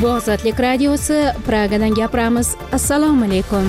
Bu Ozodlik radiosi, Pragadan gapiramiz. Assalomu alaykum.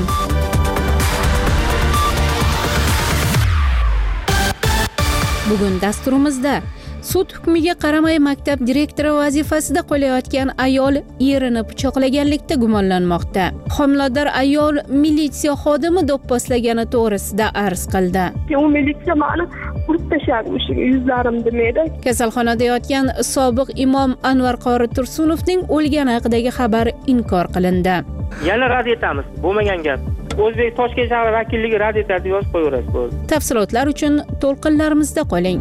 Bugun dasturimizda sud hukmiga qaramay maktab direktori vazifasida qolayotgan ayol erini pichoqlaganlikda gumonlanmoqda. Homilador ayol militsiya xodimi do'pposlagani to'g'risida arz qildi. U militsiya meni urib tashlagan yuzlarim demaydi. Kasalxonada yotgan sobiq imom Anvar qori Tursunovning o'lgani haqidagi xabar inkor qilindi. Yana rad etamiz, bo'lmagan gap. O'zbek Toshkent shahar vakilligi rad etadi deb yozib qo'yaverasiz bo'ldi. Tafsilotlar uchun to'lqinlarimizda qoling.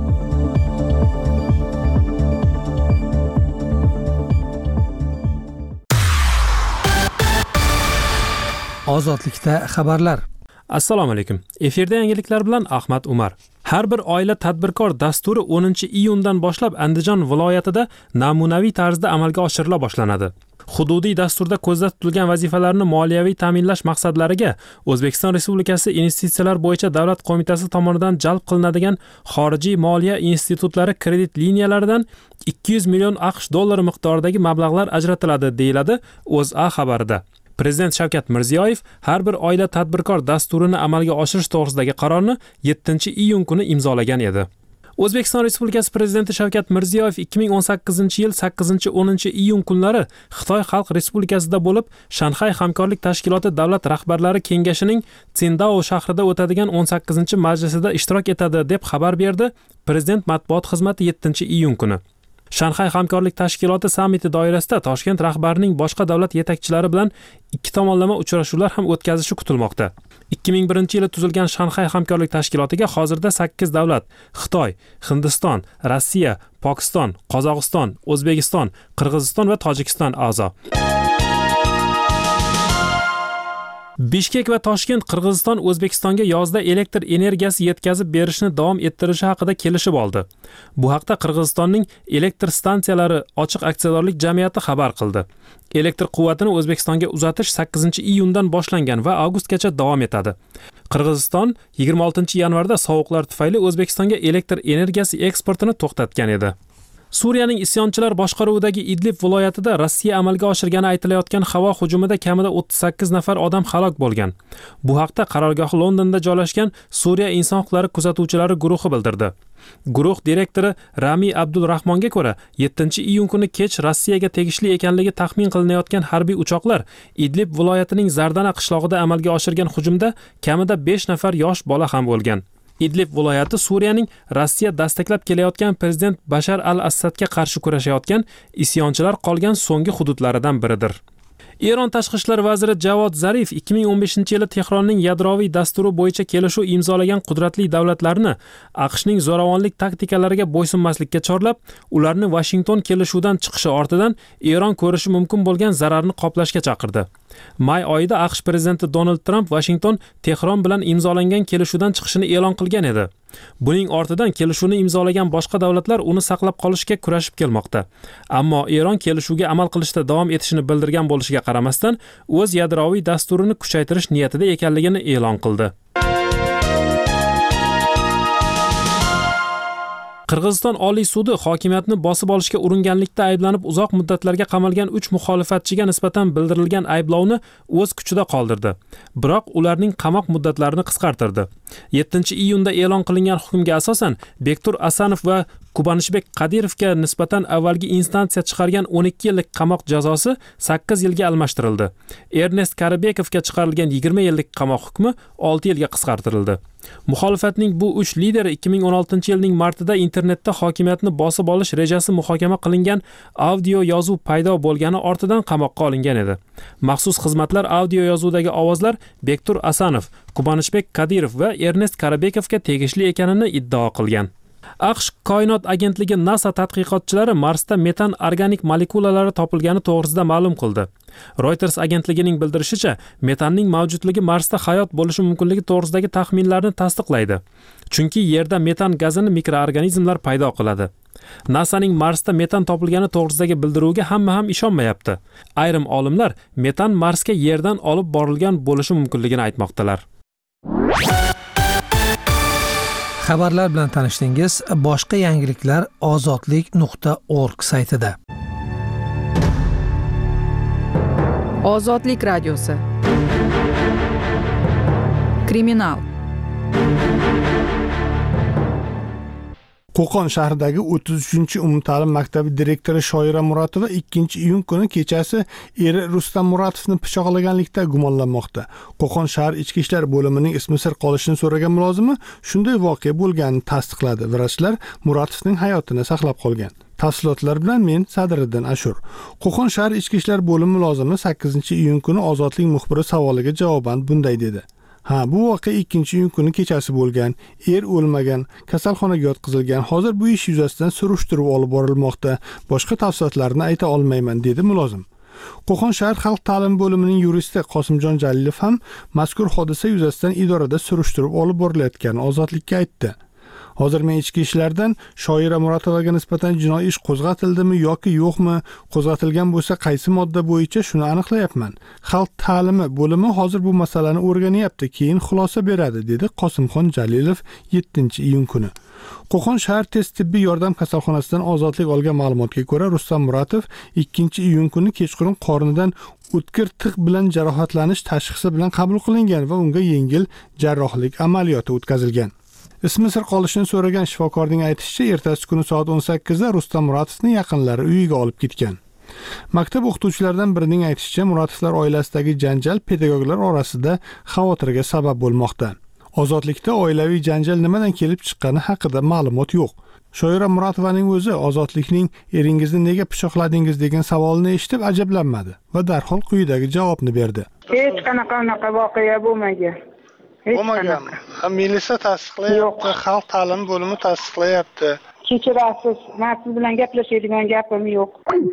Ozodlikda xabarlar. Assalomu alaykum. Efirda yangiliklar bilan Ahmad Umar. Har bir oila tadbirkor dasturi 10-iyundan boshlab Andijon viloyatida namunaviy tarzda amalga oshirila boshlanadi. Hududiy dasturda ko'zda tutilgan vazifalarni moliyaviy ta'minlash maqsadlariga O'zbekiston Respublikasi Investitsiyalar bo'yicha davlat qo'mitasi tomonidan jalb qilinadigan xorijiy moliya institutlari kredit liniyalaridan 200 million AQSh dollari miqdoridagi mablag'lar ajratiladi, deyiladi O'zA xabarida. Prezident Shavkat Mirziyoyev har bir oila tadbirkor dasturini amalga oshirish to'g'risidagi qarorni 7-iyun kuni imzolagan edi. O'zbekiston Respublikasi Prezidenti Shavkat Mirziyoyev 2018-yil 8-10-iyun kunlari Xitoy Xalq Respublikasida bo'lib, Shanxay hamkorlik tashkiloti davlat rahbarlari kengashining Tsindao shahrida o'tadigan 18-majlisida ishtirok etadi deb xabar berdi Prezident matbuot xizmati 7-iyun kuni. Shanxay hamkorlik tashkiloti sammiti doirasida Toshkent rahbarining boshqa davlat yetakchilari bilan ikki tomonlama uchrashuvlar ham o'tkazishi kutilmoqda. 2001-yili tuzilgan Shanxay hamkorlik tashkilotiga hozirda 8 davlat: Xitoy, Hindiston, Rossiya, Pokiston, Qozog'iston, O'zbekiston, Qirg'iziston va Tojikiston a'zo. Bishkek va Toshkent Qirg'iziston O'zbekistonga yozda elektr energiyasi yetkazib berishni davom ettirishi haqida kelishib oldi. Bu haqda Qirg'izistonning elektr stansiyalari ochiq aksiyadorlik jamiyati xabar qildi. Elektr quvvatini O'zbekistonga uzatish 8-iyundan boshlangan va avgustgacha davom etadi. Qirg'iziston 26-yanvarda sovuqlar tufayli O'zbekistonga elektr energiyasi eksportini to'xtatgan edi. Suriyaning isyonchilar boshqaruvidagi Idlib viloyatida Rossiya amalga oshirgani aytilayotgan havo hujumida kamida 38 nafar odam halok bo'lgan. Bu haqda qarorgohi Londonda joylashgan Suriya inson huquqlari kuzatuvchilari guruhi bildirdi. Guruh direktori Rami Abdulrahmonga ko'ra, 7-iyun kuni kech Rossiyaga tegishli ekanligi taxmin qilinayotgan harbiy uchoqlar Idlib viloyatining Zardana qishlog'ida amalga oshirgan hujumda kamida 5 nafar yosh bola ham bo'lgan. Idlib viloyati Suriyaning Rossiya dastaklab kelayotgan prezident Bashar al-Assadga qarshi kurashayotgan isyonchilar qolgan so'nggi hududlaridan biridir. Eron tashqi ishlar vaziri Javod Zarif 2015-yili Tehronning yadroviy dasturi bo'yicha kelishuv imzolagan qudratli davlatlarni AQShning zo'ravonlik taktikalariga bo'ysunmaslikka chorlab, ularni Washington kelishuvdan chiqishi ortidan Eron ko'rishi mumkin bo'lgan zararni qoplashga chaqirdi. May oyida AQSh prezidenti Donald Trump Washington Tehron bilan imzolangan kelishuvdan chiqishini e'lon qilgan edi. Buning ortidan kelishuvni imzolagan boshqa davlatlar uni saqlab qolishga kurashib kelmoqda. Ammo Eron kelishuvga amal qilishda davom etishini bildirgan bo'lishiga qaramasdan, o'z yadroviy dasturini kuchaytirish niyatida ekanligini e'lon qildi. Qirg'iziston Oliy sudi hokimiyatni bosib olishga uringanlikda ayblanib uzoq muddatlarga qamalgan 3 muxolifatchiga nisbatan bildirilgan ayblovni o'z kuchida qoldirdi. Biroq ularning qamoq muddatlarini qisqartirdi. 7-iyunda e'lon qilingan hukmga asosan Bektur Asanov va Kubanishbek Qadirovga nisbatan avvalgi instansiya chiqargan 12 yillik qamoq jazosi 8 yilga almashtirildi. Ernest Karabekovga chiqarilgan 20 yillik qamoq hukmi 6 yilga qisqartirildi. Muxolifatning bu 3 lideri 2016-yilning martida internetda hokimiyatni bosib olish rejasi muhokama qilingan audio yozuv paydo bo'lgani ortidan qamoqqa olingan edi. Maxsus xizmatlar audio yozuvdagi ovozlar Bektur Asanov, Kubanishbek Qadirov va Ernest Karabekovga tegishli ekanini iddao qilgan. AQSh koinot agentligi NASA tadqiqotchilari Marsda metan organik molekulalari topilgani to'g'risida ma'lum qildi. Reuters agentligining bildirishicha, metanning mavjudligi Marsda hayot bo'lishi mumkinligi to'g'risidagi taxminlarni tasdiqlaydi. Chunki Yerda metan gazini mikroorganizmlar paydo qiladi. NASAning Marsda metan topilgani to'g'risidagi bildiruviga hamma ham ishonmayapti. Ayrim olimlar metan Marsga Yerdan olib borilgan bo'lishi mumkinligini aytmoqdalar. Xabarlar bilan tanishdingiz. Boshqa yangiliklar ozodlik.org saytida. Ozodlik radiosi. Kriminal. Qo'qon shahridagi 33-umumta'lim maktabi direktori Shoira Muratova 2-iyun kuni kechasi eri Rustam Muratovni pichoqlaganlikda gumonlanmoqda. Qo'qon shahar ichki ishlar bo'limining ismi sir qolishini so'ragan mulozimi shunday voqea bo'lganini tasdiqladi. Vrachlar Muratovning hayotini saqlab qolgan. Tafsilotlar bilan men Sadriddin Ashur. Qo'qon shahar ichki ishlar bo'limi mulozimi 8-iyun kuni Ozodlik muxbiri savoliga javoban bunday dedi. Bu voqea 2-iyun kuni kechasi bo'lgan. Er o'lmagan, kasalxonaga yotqizilgan. Hozir bu ish yuzasidan surishtiruv olib borilmoqda. Boshqa tafsilotlarni ayta olmayman, dedi mulozim. Qo'qon shahar xalq ta'limi bo'limining yuristi Qosimjon Jalilov ham mazkur hodisa yuzasidan idorada surishtiruv olib borilayotganini Ozodlikka aytdi. Hozir men ichki ishlardan Shoira Muratovaga nisbatan jinoiy ish qo'zg'atildimi yoki yo'qmi, qo'zg'atilgan bo'lsa qaysi modda bo'yicha shuni aniqlayapman. Xalq ta'limi bo'limi hozir bu masalani o'rganyapti, keyin xulosa beradi, dedi Qosimxon Jalilov 7-iyun kuni. Qo'qon shahar tez tibbiy yordam kasalxonasidan ozodlik olgan ma'lumotga ko'ra, Rustam Muratov 2-iyun kuni kechqurun qornidan o'tkir tig' bilan jarohatlanish tashxisi bilan qabul qilingan va unga yengil jarrohlik amaliyoti o'tkazilgan. Ismi sir qolishini so'ragan shifokorning aytishicha, ertasi kuni soat 18 da Rustam Muratovni yaqinlari uyiga olib ketgan. Maktab o'qituvchilaridan birining aytishicha, Muratovlar oilasidagi janjal pedagoglar orasida xavotirga sabab bo'lmoqda. Ozodlikda oilaviy janjal nimadan kelib chiqqani haqida ma'lumot yo'q. Shoira Muratovaning o'zi Ozodlikning eringizni nega pichoqladingiz degan savolni eshitib ajablanmadi va darhol quyidagi javobni berdi. Hech qanaqa voqea bo'lmagan. Bo'lmagan. Militsiya tasdiqlayapti, xalq ta'limi bo'limi tasdiqlayapti. Kechirasiz, men siz bilan gaplashadigan gapim yo'q,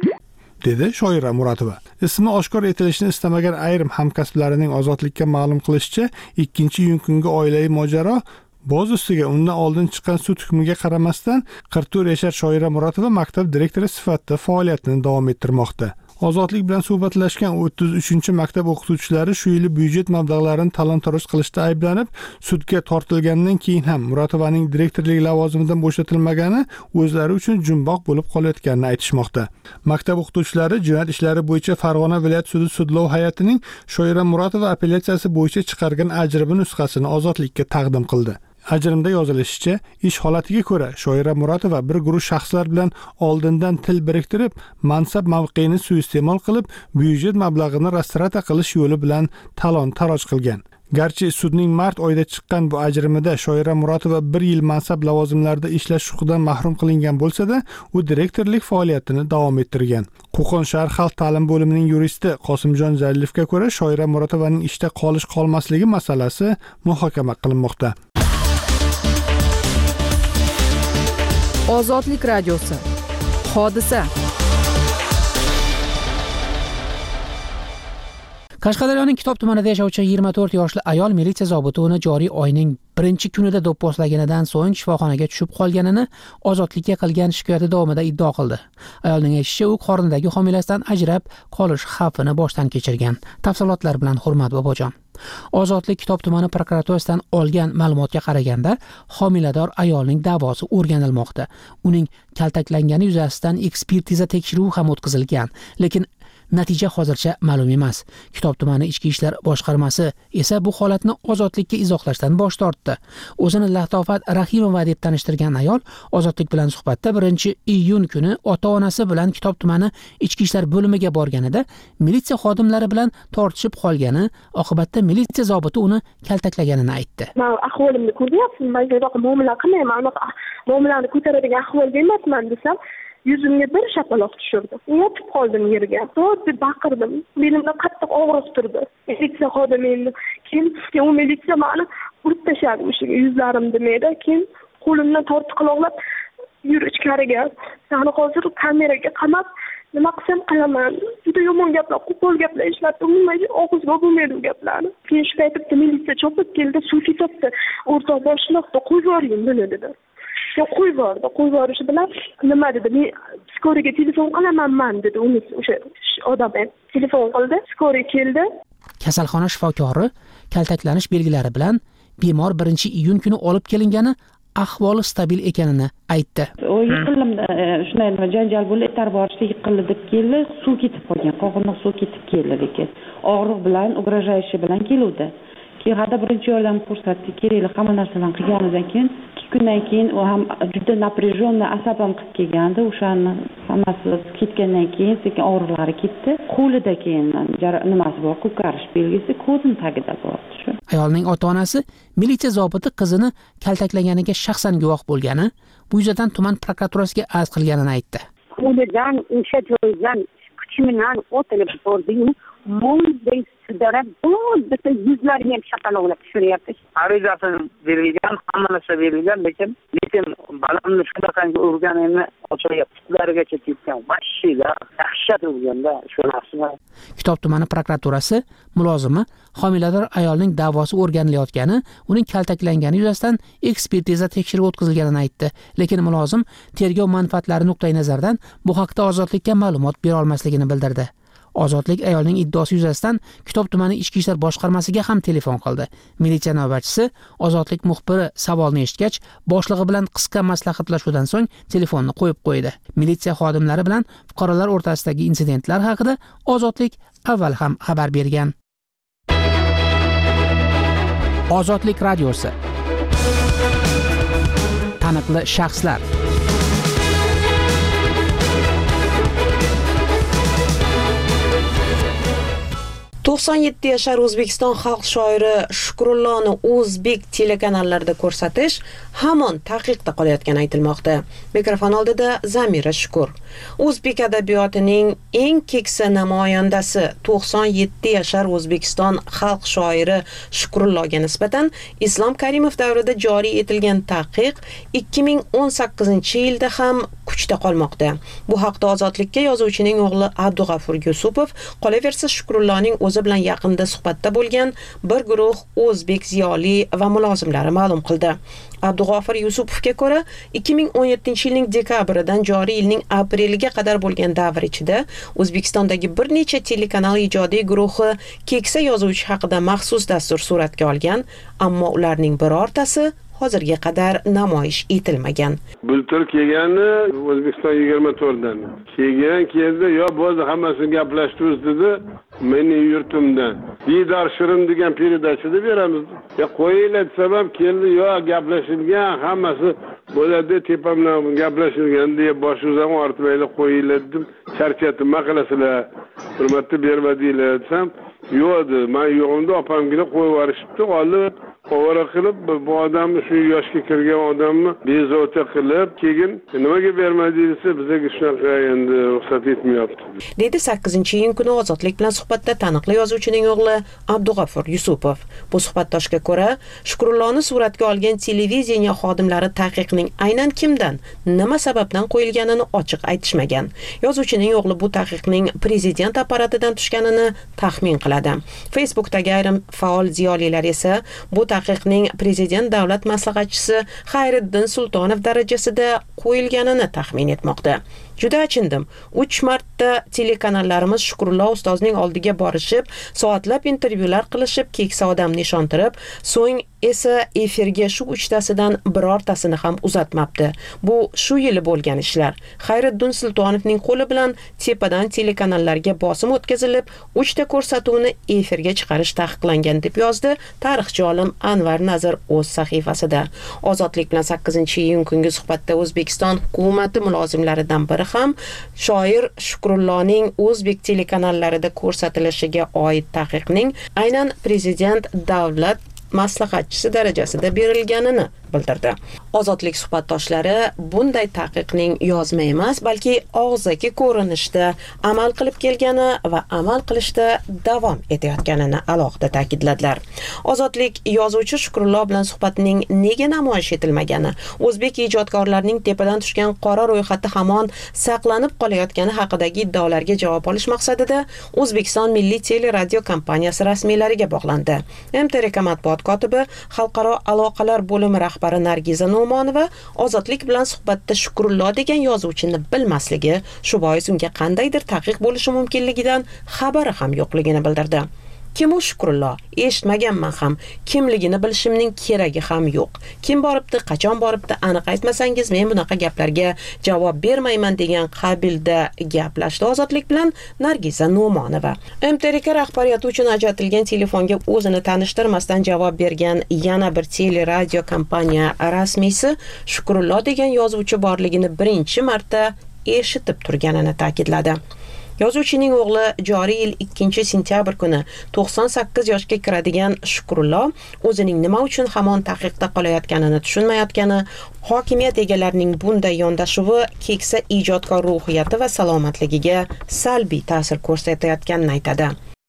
dedi Shoira Muratova. Ismi oshkor etilishini istamagan ayrim hamkasblarining Ozodlikka ma'lum qilishicha, 2-iyun kungi oilaviy mojaro boz ustiga undan oldin chiqqan sud hukmiga qaramasdan 44 yashar Shoira Muratova maktab direktori sifatida faoliyatini davom ettirmoqda. Ozodlik bilan suhbatlashgan 33-maktab o'qituvchilari shu yil byudjet mablag'larini talon-taroj qilishda ayblanib, sudga tortilgandan keyin ham Muratovaning direktorlik lavozimidan bo'shatilmagani o'zlari uchun jumboq bo'lib qolayotganini aytishmoqda. Maktab o'qituvchilari jinoyat ishlari bo'yicha Farg'ona viloyat sudi sudlov hay'atining Shoira Muratova apellyatsiyasi bo'yicha chiqargan ajribi nusxasini Ozodlikka taqdim qildi. Ajrimda yozilishicha, ish holatiga ko'ra Shoira Muratova bir guruh shaxslar bilan oldindan til biriktirib, mansab mavqeini suiiste'mol qilib, byudjet mablag'ini rastrata qilish yo'li bilan talon-taroj qilgan. Garchi sudning mart oyida chiqqan bu ajrimida Shoira Muratova 1 yil mansab lavozimlarida ishlash huquqidan mahrum qilingan bo'lsa-da, u direktorlik faoliyatini davom ettirgan. Qo'qon shahar xalq ta'limi bo'limining yuristi Qosimjon Jalilovga ko'ra, Shoira Muratovaning ishda qolish-qolmasligi masalasi muhokama qilinmoqda. Ozodlik radiosi. Hodisa. Qashqadaryoning Kitob tumanida yashovchi 24 yoshli ayol militsiya zobiti uni joriy oyning 1-kunida do'pposlaganidan so'ng shifoxonaga tushib qolganini Ozodlikka qilgan shikoyati davomida iddao qildi. Ayolning aytishicha, u qornidagi homilasidan ajrab qolish xavfini boshdan kechirgan. Tafsilotlar bilan Hurmat Bobojon. Ozodlik Kitob tumani prokuraturasidan olgan ma'lumotga qaraganda, homilador ayolning da'vosi o'rganilmoqda. Uning kaltaklangani yuzasidan ekspertiza tekshiruvi ham o'tkazilgan, lekin natija hozircha ma'lum emas. Kitob tumani ichki ishlar boshqarmasi esa bu holatni Ozodlikka izohlashdan bosh tortdi. O'zini Lahtofat Rahimova deb tanishtirgan ayol Ozodlik bilan suhbatda 1-iyun kuni ota-onasi bilan Kitob tumani ichki ishlar bo'limiga borganida militsiya xodimlari bilan tortishib qolgani, oqibatda militsiya zobiti uni kaltaklaganini aytdi. Men ahvolimni ko'ryapsiz, men bunaqa muomala qilmayman, muomalani ko'taradigan ahvolda emasman desam, yuzimga bir shapaloq tushirdi. Yotib qoldim yerga. To'rt deb baqirdim. Belimda qattiq og'riq turdi. Militsiya xodimini keyin u militsiya meni urib tashladi o'shaga yuzlarimni mayda. Keyin qo'limdan tortib quloqlab yur ichkariga. Seni hozir kameraga qamab nima qilsam qilaman. Juda yomon gaplar, qo'pol gaplar ishlatdi. Umuman og'izga bo'lmaydi u gaplarni. Keyin shu paytda militsiya chopib keldi, suv ketdi. O'rtoq boshliqda qo'yib yuboring buni dedi. Qo'yib yubordi. Qo'yib yuborishi bilan nima dedi? Men skoriga telefon qilaman dedi. O'sha odam telefon qildi, skori keldi. Kasalxona shifokori kaltaklanish belgilari bilan bemor 1-iyun kuni olib kelingani, ahvoli stabil ekanini aytdi. O yiqildim, shunday janjal bo'lib, itar borishda yiqildi deb keldi, suv ketib qolgan, qog'indiq suv ketib keldi lekin. og'riq bilan ugrajayshi bilan keluvdi. Keyin hadda birinchi yordam ko'rsatdik, kerakli hamma narsalarni qilganimizdan keyin 2 kundan keyin u ham juda напряжённый asabim qilib kelgandi. O'shani hammasi ketgandan keyin sekin og'riqlari ketdi. Qo'lida keyin nimasi bor, ko'karish belgisi ko'zim tagida bor. Ayolning ota-onasi militsiya zobiti qizini kaltaklaganiga shaxsan guvoh bo'lgani, bu yuzasidan tuman prokuraturasiga arz qilganini aytdi. Qo'lidan o'sha joydan kuchi bilan otilib bordi-yu, mo'lday sudrab, bitta yuzlariga ham shapaloqlab tushiryapti. Arizasi berilgan, hamma narsa berilgan, lekin balamni shunaqangi urganini ochayapti. Ulargacha ketgan. Mashina dahshat urganda shu narsani. Kitob tumani prokuraturasi mulozimi homilador ayolning da'vosi o'rganilayotgani, uning kaltaklangani yuzasidan ekspertiza tekshiruv o'tkazilganini aytdi. Lekin mulozim tergov manfaatlari nuqtai nazaridan bu haqda Ozodlikka ma'lumot bera olmasligini bildirdi. Ozodlik ayolning iddaosi yuzasidan Kitob tumani ichki ishlar boshqarmasiga ham telefon qildi. Militsiya navbatchisi Ozodlik muxbiri savolni eshitgach, boshlig'i bilan qisqa maslahatlashuvdan so'ng telefonni qo'yib qo'ydi. Militsiya xodimlari bilan fuqarolar o'rtasidagi insidentlar haqida Ozodlik avval ham xabar bergan. Ozodlik radiosi. Taniqli shaxslar. 97 yashar O'zbekiston xalq shoiri Shukrulloni o'zbek telekanallarida ko'rsatish hamon taqiqda qolayotgani aytilmoqda. Mikrofon oldida Zamira Shukur. O'zbek adabiyotining eng keksa namoyandasi 97 yashar O'zbekiston xalq shoiri Shukrulloga nisbatan Islom Karimov davrida joriy etilgan taqiq 2018-yilda ham kuchda qolmoqda. Bu haqda Ozodlikka yozuvchining o'g'li Abdug'afur Yusupov, qolaversa Shukrulloning o'zi bilan yaqinda suhbatda bo'lgan bir guruh o'zbek ziyoli va mulozimlari ma'lum qildi. Abdug'afur Yusupovga ko'ra, 2017-yilning dekabridan joriy yilning apreliga qadar bo'lgan davr ichida O'zbekistondagi bir necha telekanal ijodiy guruhi keksa yozuvchi haqida maxsus dastur suratga olgan, ammo ularning birortasi hozirga qadar namoyish etilmagan. Bultur kelgani O'zbekiston 24dan. Keldi, yo bo'ldi hammasini gaplashtiramiz dedi. Mening yurtimdan. Didor Shirin degan peredachada beramiz. Ya qo'yinglar sabab keldi, yo gaplashilgan, hammasi bo'ladi, tepamdan gaplashilgan deb boshimizdan ortmaylar qo'yinglar dedim. Charchatib maqilasizlar. Hurmatni bermadinglar desam, yo'q, men yo'g'imda opamgina qo'yib yuborishibdi, olib ovora qilib bu odamni shu yoshga kirgan odamni bezovta qilib keyin nimaga bermadingiz desa bizga shunaqa endi ruxsat etmayapti dedi 8-iyun kuni Ozodlik bilan suhbatda taniqli yozuvchining o'g'li Abdug'afur Yusupov. Bu suhbatdoshga ko'ra, Shukrulloni suratga olgan televiziya xodimlari taqiqning aynan kimdan, nima sababdan qo'yilganini ochiq aytishmagan. Yozuvchining o'g'li bu taqiqning prezident apparatidan tushganini taxmin qiladi. Facebookdagi ayrim faol ziyolilar esa bu taqiqning prezident davlat maslahatchisi Xayriddin Sultonov darajasida qo'yilganini taxmin etmoqda. Juda achindim. 3 marta telekanallarimiz Shukrullo ustozning oldiga borishib, soatlab intervyular qilishib, keksa odamni ishontirib, so'ng esa efirga shu 3tasidan birortasini ham uzatmabdi. Bu shu yili bo'lgan ishlar. Xayriddin Sultonovning qo'li bilan tepadan telekanallarga bosim o'tkazilib, 3ta ko'rsatuvni efirga chiqarish taqiqlangan deb yozdi tarixchi olim Anvar Nazir o'z sahifasida. Ozodlik bilan 8-iyun kungi suhbatda O'zbekiston hukumati mulozimlaridan biri ham shoir Shukrulloning o'zbek telekanallarida ko'rsatilishiga oid taqiqning aynan prezident davlat maslahatchisi darajasida berilganini bildirdi. Ozodlik suhbatdoshlari bunday taqiqning yozma emas, balki og'zaki ko'rinishda amal qilib kelgani va amal qilishda davom etayotganini alohida ta'kidladilar. Ozodlik yozuvchi Shukrullo bilan suhbatning nega namoyish etilmagani, o'zbek ijodkorlarining tepadan tushgan qora ro'yxati hamon saqlanib qolayotgani haqidagi iddaolarga javob olish maqsadida O'zbekiston Milliy teleradio kompaniyasi rasmiylariga bog'landi. MTRK matbuot kotibi, xalqaro aloqalar bo'limi rahbari Nargiza No'monova Ozodlik bilan suhbatda Shukrullo degan yozuvchini bilmasligi, shu bois unga qandaydir taqiq bo'lishi mumkinligidan xabari ham yo'qligini bildirdi. Kim u Shukrullo? Eshitmaganman ham. Kimligini bilishimning keragi ham yo'q. Kim boribdi, qachon boribdi aniq aytmasangiz, men bunaqa gaplarga javob bermayman degan qabilda gaplashdi Ozodlik bilan Nargiza No'monova. MTRK rahbariyati uchun ajratilgan telefonga o'zini tanishtirmasdan javob bergan yana bir teleradio kompaniya rasmiysi Shukrullo degan yozuvchi borligini birinchi marta eshitib turganini ta'kidladi. Yozuvchining o'g'li joriy yil 2-sentyabr kuni 98 yoshga kiradigan Shukrullo o'zining nima uchun hamon taqiqda qolayotganini tushunmayotgani, hokimiyat egalarining bunday yondashuvi keksa ijodkor ruhiyati va salomatligiga salbiy ta'sir ko'rsatayotganini aytadi.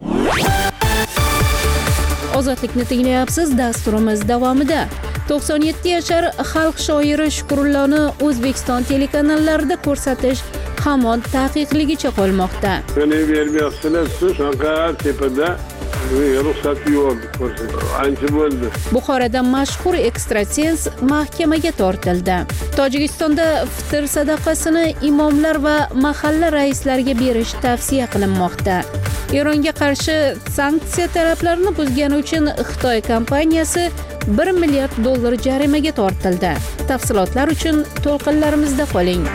Ozodlikni tinglayapsiz. Dasturimiz davomida 97 yashar xalq shoiri Shukrulloni O'zbekiston telekanallarida ko'rsatish hamon taqiqligicha qolmoqda. Meni bermayapsizlar, shunaqa tepada ruxsat yo'q ko'rsatish. Ancha bo'ldi. Buxoroda mashhur ekstrasens mahkamaga tortildi. Tojikistonda fitr sadaqasini imomlar va mahalla raislariga berish tavsiya qilinmoqda. Eronga qarshi sanksiya talablarini buzgani uchun Xitoy kompaniyasi $1 milliard jarimaga tortildi. Tafsilotlar uchun to'lqinlarimizda qoling.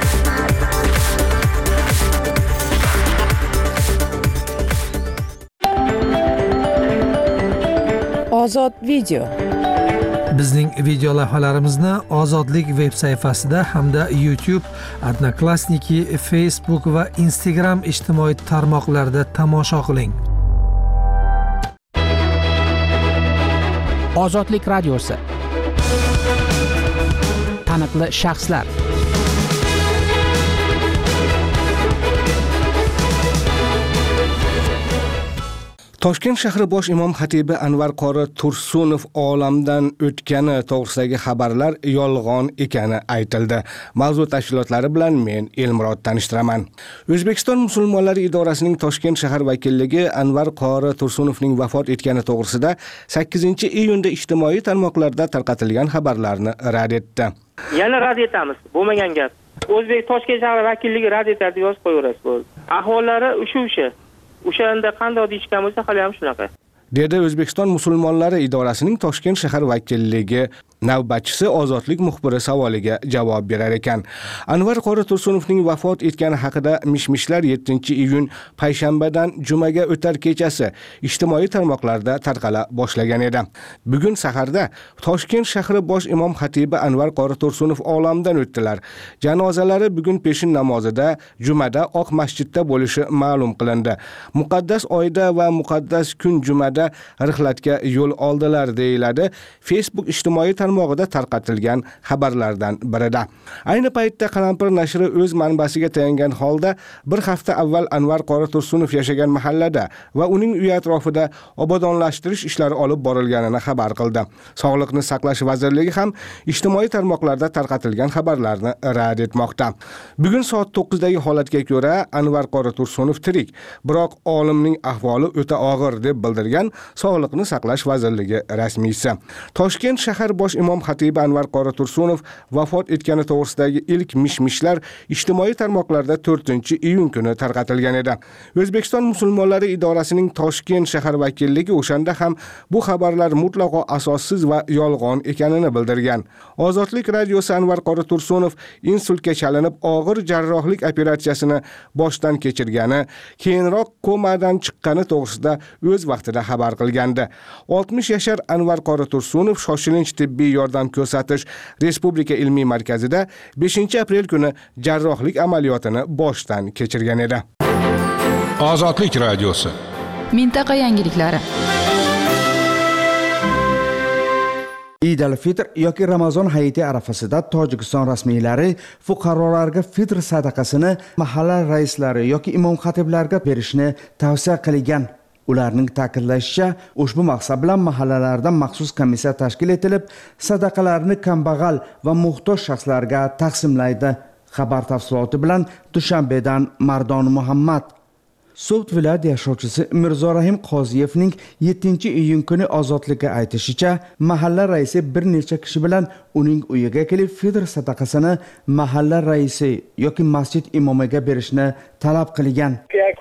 Ozod video. Bizning video lavhalarimizni Ozodlik veb sayfasida hamda YouTube, Odnoklassniki, Facebook va Instagram ijtimoiy tarmoqlarida tomosha qiling. Ozodlik radiosi. Taniqli shaxslar. Toshkent shahri bosh imom xatibi Anvar qori Tursunov olamdan o'tgani to'g'risidagi xabarlar yolg'on ekani aytildi. Mavzu tafsilotlari bilan men Elmurod tanishtiraman. O'zbekiston musulmonlari idorasining Toshkent shahar vakilligi Anvar qori Tursunovning vafot etgani to'g'risida 8-iyunda ijtimoiy tarmoqlarda tarqatilgan xabarlarni rad etdi. Yana rad etamiz. Bo'lmagan gap. Toshkent shahar vakilligi rad etadi deb yozib qo'yaverasiz bo'ldi. Ahvollari o'shanda qanday deyishgan bo'lsa, hali ham shunaqa. Dedi O'zbekiston musulmonlari idorasining Toshkent shahar vakilligi navbatchisi Ozodlik muxbiri savoliga javob berar ekan. Anvar qori Tursunovning vafot etgani haqida mishmishlar 7-iyun payshanbadan jumaga o'tar kechasi ijtimoiy tarmoqlarda tarqala boshlagan edi. Bugun saharda Toshkent shahri bosh imom xatibi Anvar qori Tursunov olamdan o'tdilar. Janozalari bugun peshin namozida jumada Oq masjidda bo'lishi ma'lum qilindi. Muqaddas oyda va muqaddas kun jumada rihlatga yo'l oldilar deyiladi Facebook ijtimoiy tarmog'ida tarqatilgan xabarlardan birida. Ayni paytda Qalampir nashri o'z manbasiga tayangan holda bir hafta avval Anvar qori Tursunov yashagan mahallada va uning uyi atrofida obodonlashtirish ishlari olib borilganini xabar qildi. Sog'liqni saqlash vazirligi ham ijtimoiy tarmoqlarda tarqatilgan xabarlarni rad etmoqda. Bugun soat 9dagi holatga ko'ra Anvar qori Tursunov tirik, biroq olimning ahvoli o'ta og'ir deb bildirgan Sog'liqni saqlash vazirligi rasmiysi. Toshkent shahar bosh imom xatibi Anvar qori Tursunov vafot etgani to'g'risidagi ilk mishmishlar ijtimoiy tarmoqlarda 4-iyun kuni tarqatilgan edi. O'zbekiston musulmonlari idorasining Toshkent shahar vakilligi o'shanda ham bu xabarlar mutlaqo asossiz va yolg'on ekanini bildirgan. Ozodlik radiosi Anvar qori Tursunov insultga chalinib og'ir jarrohlik operatsiyasini boshdan kechirgani, keyinroq komadan chiqqani to'g'risida o'z vaqtida xabar qilgandi. 60 yashar Anvar qori Tursunov shoshilinch tibbiy yordam ko'rsatish Respublika ilmiy markazida 5-aprel kuni jarrohlik amaliyotini boshdan kechirgan edi. Ozodlik radiosi. Mintaqa yangiliklari. Eid al-Fitr yoki Ramazon hayiti arafasida Tojikiston rasmiylari fuqarolarga fitr sadaqasini mahalla raislari yoki imom xatiblarga berishni tavsiya qilgan. Ularning ta'kidlashicha, ushbu maqsad bilan mahallalarda maxsus komissiya tashkil etilib, sadaqalarni kambag'al va muhtoj shaxslarga taqsimlaydi. Xabar tafsiloti bilan Dushanbedan Mardon Muhammad. So'g'd viloyat yashovchisi Mirzorahim Qoziyevning 7-iyun kuni ozodlikka aytishicha, mahalla raisi bir necha kishi bilan uning uyiga kelib fitr sadaqasini mahalla raisi yoki masjid imomiga berishni talab qilgan.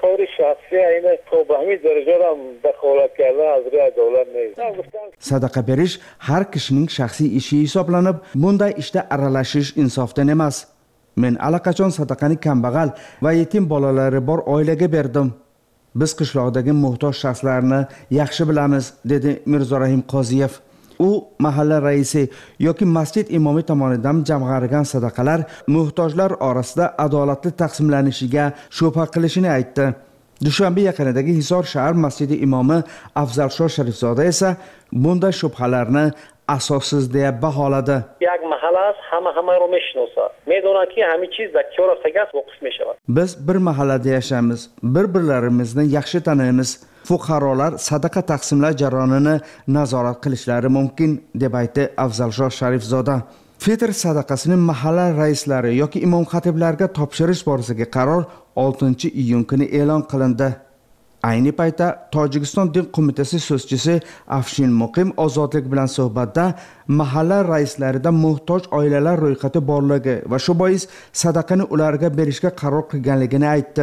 Sadaqa berish har kishining shaxsiy ishi hisoblanib, bunday ishda aralashish insofdan emas. Men allaqachon sadaqani kambag'al va yetim bolalari bor oilaga berdim. Biz qishloqdagi muhtoj shaxslarni yaxshi bilamiz, dedi Mirzorahim Qoziyev. U mahalla raisi yoki masjid imomi tomonidan jamg'arilgan sadaqalar muhtojlar orasida adolatli taqsimlanishiga shubha qilishini aytdi. Dushanbe yaqinidagi Hisor shahar masjidi imomi Afzalsho Sharifzoda esa bunday shubhalarni asossiz deya baholadi. یک محله است همه رو میشناسه میدونن که همه چیز در کار افتگاست وقف میشود. Biz bir mahallada yashaymiz, bir-birlarimizni yaxshi taniymiz. Fuqarolar sadaqa taqsimlash jarayonini nazorat qilishlari mumkin, deb aytdi Afzalsho Sharifzoda. Fitr sadaqasini mahalla raislari yoki imom xatiblarga topshirish borasidagi qaror 6-iyun kuni e'lon qilindi. Ayni paytda Tojikiston din qo'mitasi so'zchisi Afshin Muqim ozodlik bilan suhbatda mahalla raislarida muhtoj oilalar ro'yxati borligi va shu bois sadaqani ularga berishga qaror qilganligini aytdi.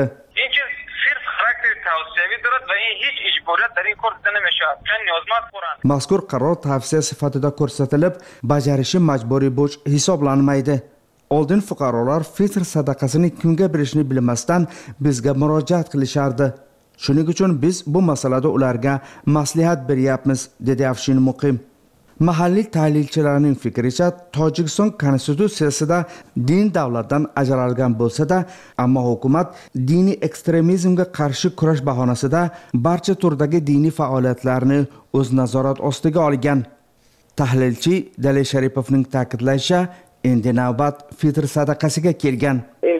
Mazkur qaror tavsiya sifatida ko'rsatilib, bajarishi majburiy bo'ch hisoblanmaydi. Oldin fuqarolar fitr sadaqasini kimga berishni bilmasdan bizga murojaat qilishardi. Shuning uchun biz bu masalada ularga maslahat beryapmiz, dedi Afshin Muqim. Mahalliy tahlilchilarning fikricha, Tojikiston konstitutsiyasida din davlatdan ajralgan bo'lsa-da, ammo hukumat diniy ekstremizmga qarshi kurash bahonasida barcha turdagi diniy faoliyatlarni o'z nazorat ostiga olgan. Tahlilchi Dalay Sharipovning ta'kidlashicha, endi navbat fitr sadaqasiga kelgan.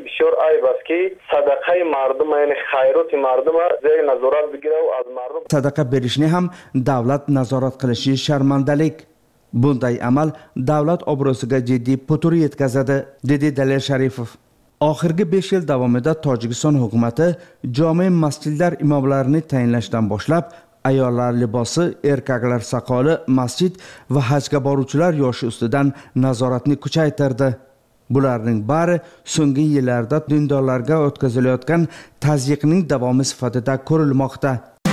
Sadaqa berishni ham davlat nazorat qilishi sharmandalik. Bunday amal davlat obro'siga jiddiy putur yetkazadi, dedi Dalay Sharipov. Oxirgi 5 yil davomida Tojikiston hukumati jome masjidlar imomlarini tayinlashdan boshlab ayollar libosi, erkaklar soqoli, masjid va hajga boruvchilar yoshi ustidan nazoratni kuchaytirdi. Bularning bari so'nggi yillarda dindorlarga o'tkazilayotgan tazyiqning davomi sifatida ko'rilmoqda.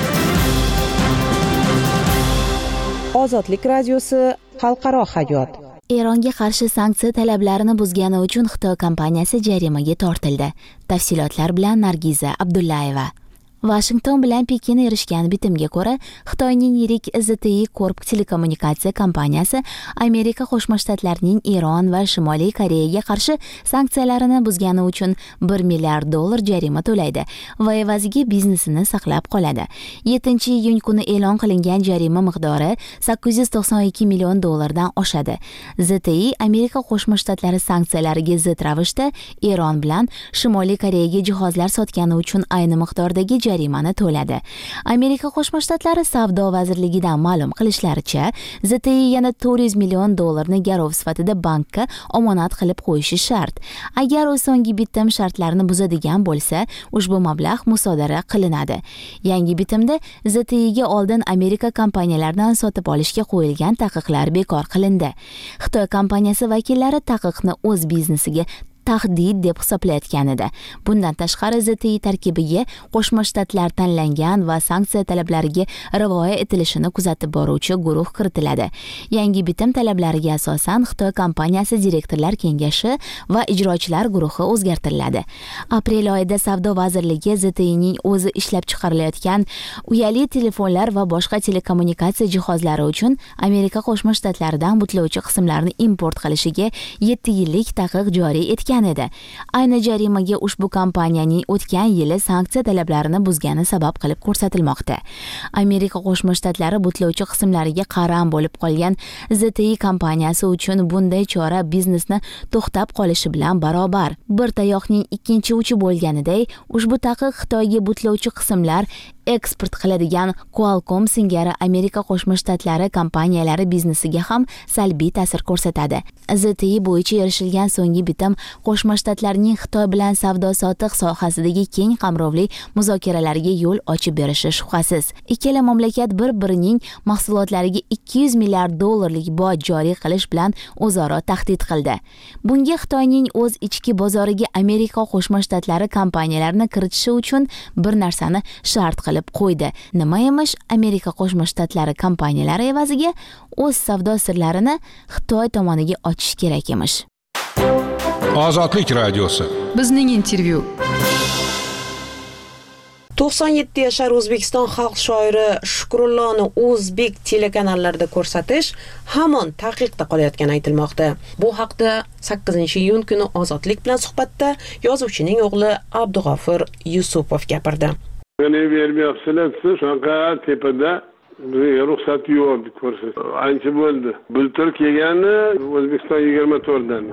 Ozodlik radiosi xalqaro hayot. Eronga qarshi sanksiya talablarini buzgani uchun Xitoy kompaniyasi jarimaga tortildi. Tafsilotlar bilan Nargiza Abdullayeva. Washington bilan Pekin erishgan bitimga ko'ra, Xitoyning yirik ZTE Corp telekommunikatsiya kompaniyasi Amerika Qo'shma Shtatlarining Eron va Shimoliy Koreyaga qarshi sanksiyalarini buzgani uchun $1 milliard jarima to'laydi va evaziga biznesini saqlab qoladi. 7-iyun kuni e'lon qilingan jarima miqdori $892 million dan oshadi. ZTE Amerika Qo'shma Shtatlari sanksiyalariga zid ravishda Eron bilan Shimoliy Koreyaga jihozlar sotgani uchun ayni miqdordagi jarimani to'ladi. Amerika Qo'shma Shtatlari savdo vazirligidan ma'lum qilishlaricha, ZTE yana $400 million garov sifatida bankka omonat qilib qo'yishi shart. Agar u so'nggi bitim shartlarini buzadigan bo'lsa, ushbu mablag' musodara qilinadi. Yangi bitimda ZTEga oldin Amerika kompaniyalaridan sotib olishga qo'yilgan taqiqlar bekor qilindi. Xitoy kompaniyasi vakillari taqiqni o'z biznesiga tahdid deb hisoblayotgan edi. Bundan tashqari ZTE tarkibiga Qo'shma Shtatlar tanlangan va sanksiya talablariga rioya etilishini kuzatib boruvchi guruh kiritiladi. Yangi bitim talablariga asosan Xitoy kompaniyasi direktorlar kengashi va ijrochilar guruhi o'zgartiriladi. Aprel oyida Savdo vazirligi ZTEning o'zi ishlab chiqarilayotgan uyali telefonlar va boshqa telekommunikatsiya jihozlari uchun Amerika Qo'shma Shtatlaridan butlovchi qismlarni import qilishiga 7 yillik taqiq joriy etgan edi. Ayni jarimaga ushbu kompaniyaning o'tgan yili sanksiya talablarini buzgani sabab qilib ko'rsatilmoqda. Amerika Qo'shma Shtatlari butlovchi qismlariga qaram bo'lib qolgan ZTE kompaniyasi uchun bunday chora biznesni to'xtab qolishi bilan barobar. Bir tayoqning ikkinchi uchi bo'lganiday, ushbu taqiq Xitoyga butlovchi qismlar eksport qiladigan Qualcomm singari Amerika Qo'shma Shtatlari kompaniyalari biznesiga ham salbiy ta'sir ko'rsatadi. ZTE bo'yicha erishilgan so'nggi bitim Qo'shma Shtatlarning Xitoy bilan savdo-sotiq sohasidagi keng qamrovli muzokaralarga yo'l ochib berishi shubhasiz. Ikkala mamlakat bir-birining mahsulotlariga 200 milliard dollarlik boj joriy qilish bilan o'zaro tahdid qildi. Bunga Xitoyning o'z ichki bozoriga Amerika Qo'shma Shtatlari kompaniyalarini kiritishi uchun bir narsani shart qilib qo'ydi. Nima emish? Amerika Qo'shma Shtatlari kompaniyalari evaziga o'z savdo sirlarini Xitoy tomoniga ochish kerak emish. Ozodlik radiosi. Bizning intervyu. 97 yashar O'zbekiston xalq shoiri Shukrulloni o'zbek telekanallarida ko'rsatish hamon taqiqda qolayotgani aytilmoqda. Bu haqda 8-iyun kuni Ozodlik bilan suhbatda yozuvchining o'g'li Abdug'ofur Yusupov gapirdi. Meni bermayapsizlar, shunaqa tepada ruxsat yo'q ko'rsat. Ancha bo'ldi. Bultur kelgani O'zbekiston 24dan.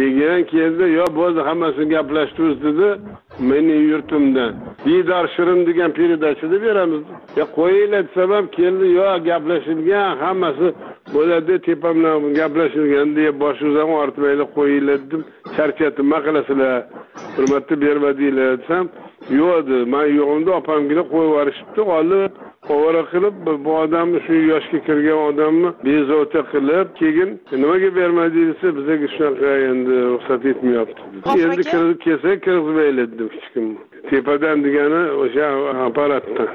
Keldi, yo bo'ldi hammasini gaplashtiramiz dedi. Meni yurtimdan. Didor Shirin degan peredachida beramiz. Ya qo'yinglar sabab keldi, yo gaplashilgan hammasi bo'ladi, tepamdan gaplashilgan deb boshimizdan ortmaylar qo'yinglar dedim. Charchatib, nima qilasizlar? Hurmatni bermadinglar desam, yo'q, men yo'g'imda opamgina qo'yib yuborishibdi, olib ovora qilib bu odamni shu yoshga kirgan odamni bezovta qilib keyin nimaga bermadingiz desa bizga shunaqa endi ruxsat etmayapti. Endi kirib kelsa kirgizmaylar dedim hech kim. Tepadan degani o'sha apparatdan.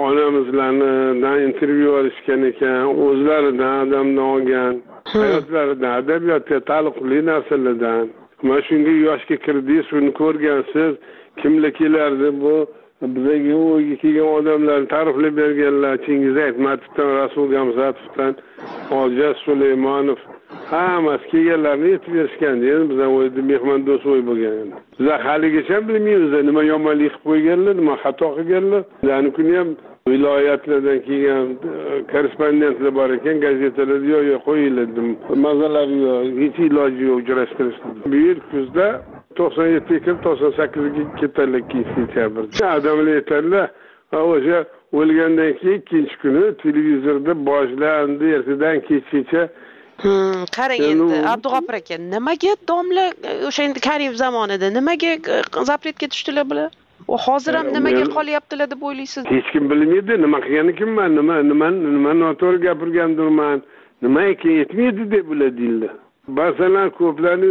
Onamizlardan intervyu olishgan ekan, o'zlaridan odamdan olgan, hayotlaridan, adabiyotga taalluqli narsalardan. Mana shunga yoshga kirdingiz, shuni ko'rgansiz, kimlar kelardi bu bizga o'yga kelgan odamlarni ta'riflab berganlar, Chingiz Aytmatovdan, Rasul Gamzatovdan, Ojiz Sulaymonov, hammasi kelganlarni aytib berishgan. Endi bizdan o'yda mehmondo'st o'y bo'lgan. Biz haligacha bilmaymiz nima yomonlik qilib qo'yganlar, nima xato qilganlar. Ularni kuni ham viloyatlardan kelgan korrespondentlar bor ekan, gazetalarda yo'q qo'yinglar dedim. Mazalar yo'q, hech iloji yo'q uchrashtirishdi. Bu yil kuzda 97 yil 98 ga ketadilar sentyabrda. Odamlar aytadilar, o'sha o'lgandan keyin ikkinchi kuni televizorda boshlandi, ertadan kechgacha. Qarang endi Abdug'ofur aka, nimaga domla o'sha endi Karimov zamonida nimaga zapretga tushdilar bular? O hozir ham nimaga qolyaptilar deb o'ylaysiz? Hech kim bilmaydi, nima qilgan ekanman, nima noto'g'ri gapirgandirman, nima ekan yetmaydi deb ular deydi. Masalan, ko'plarni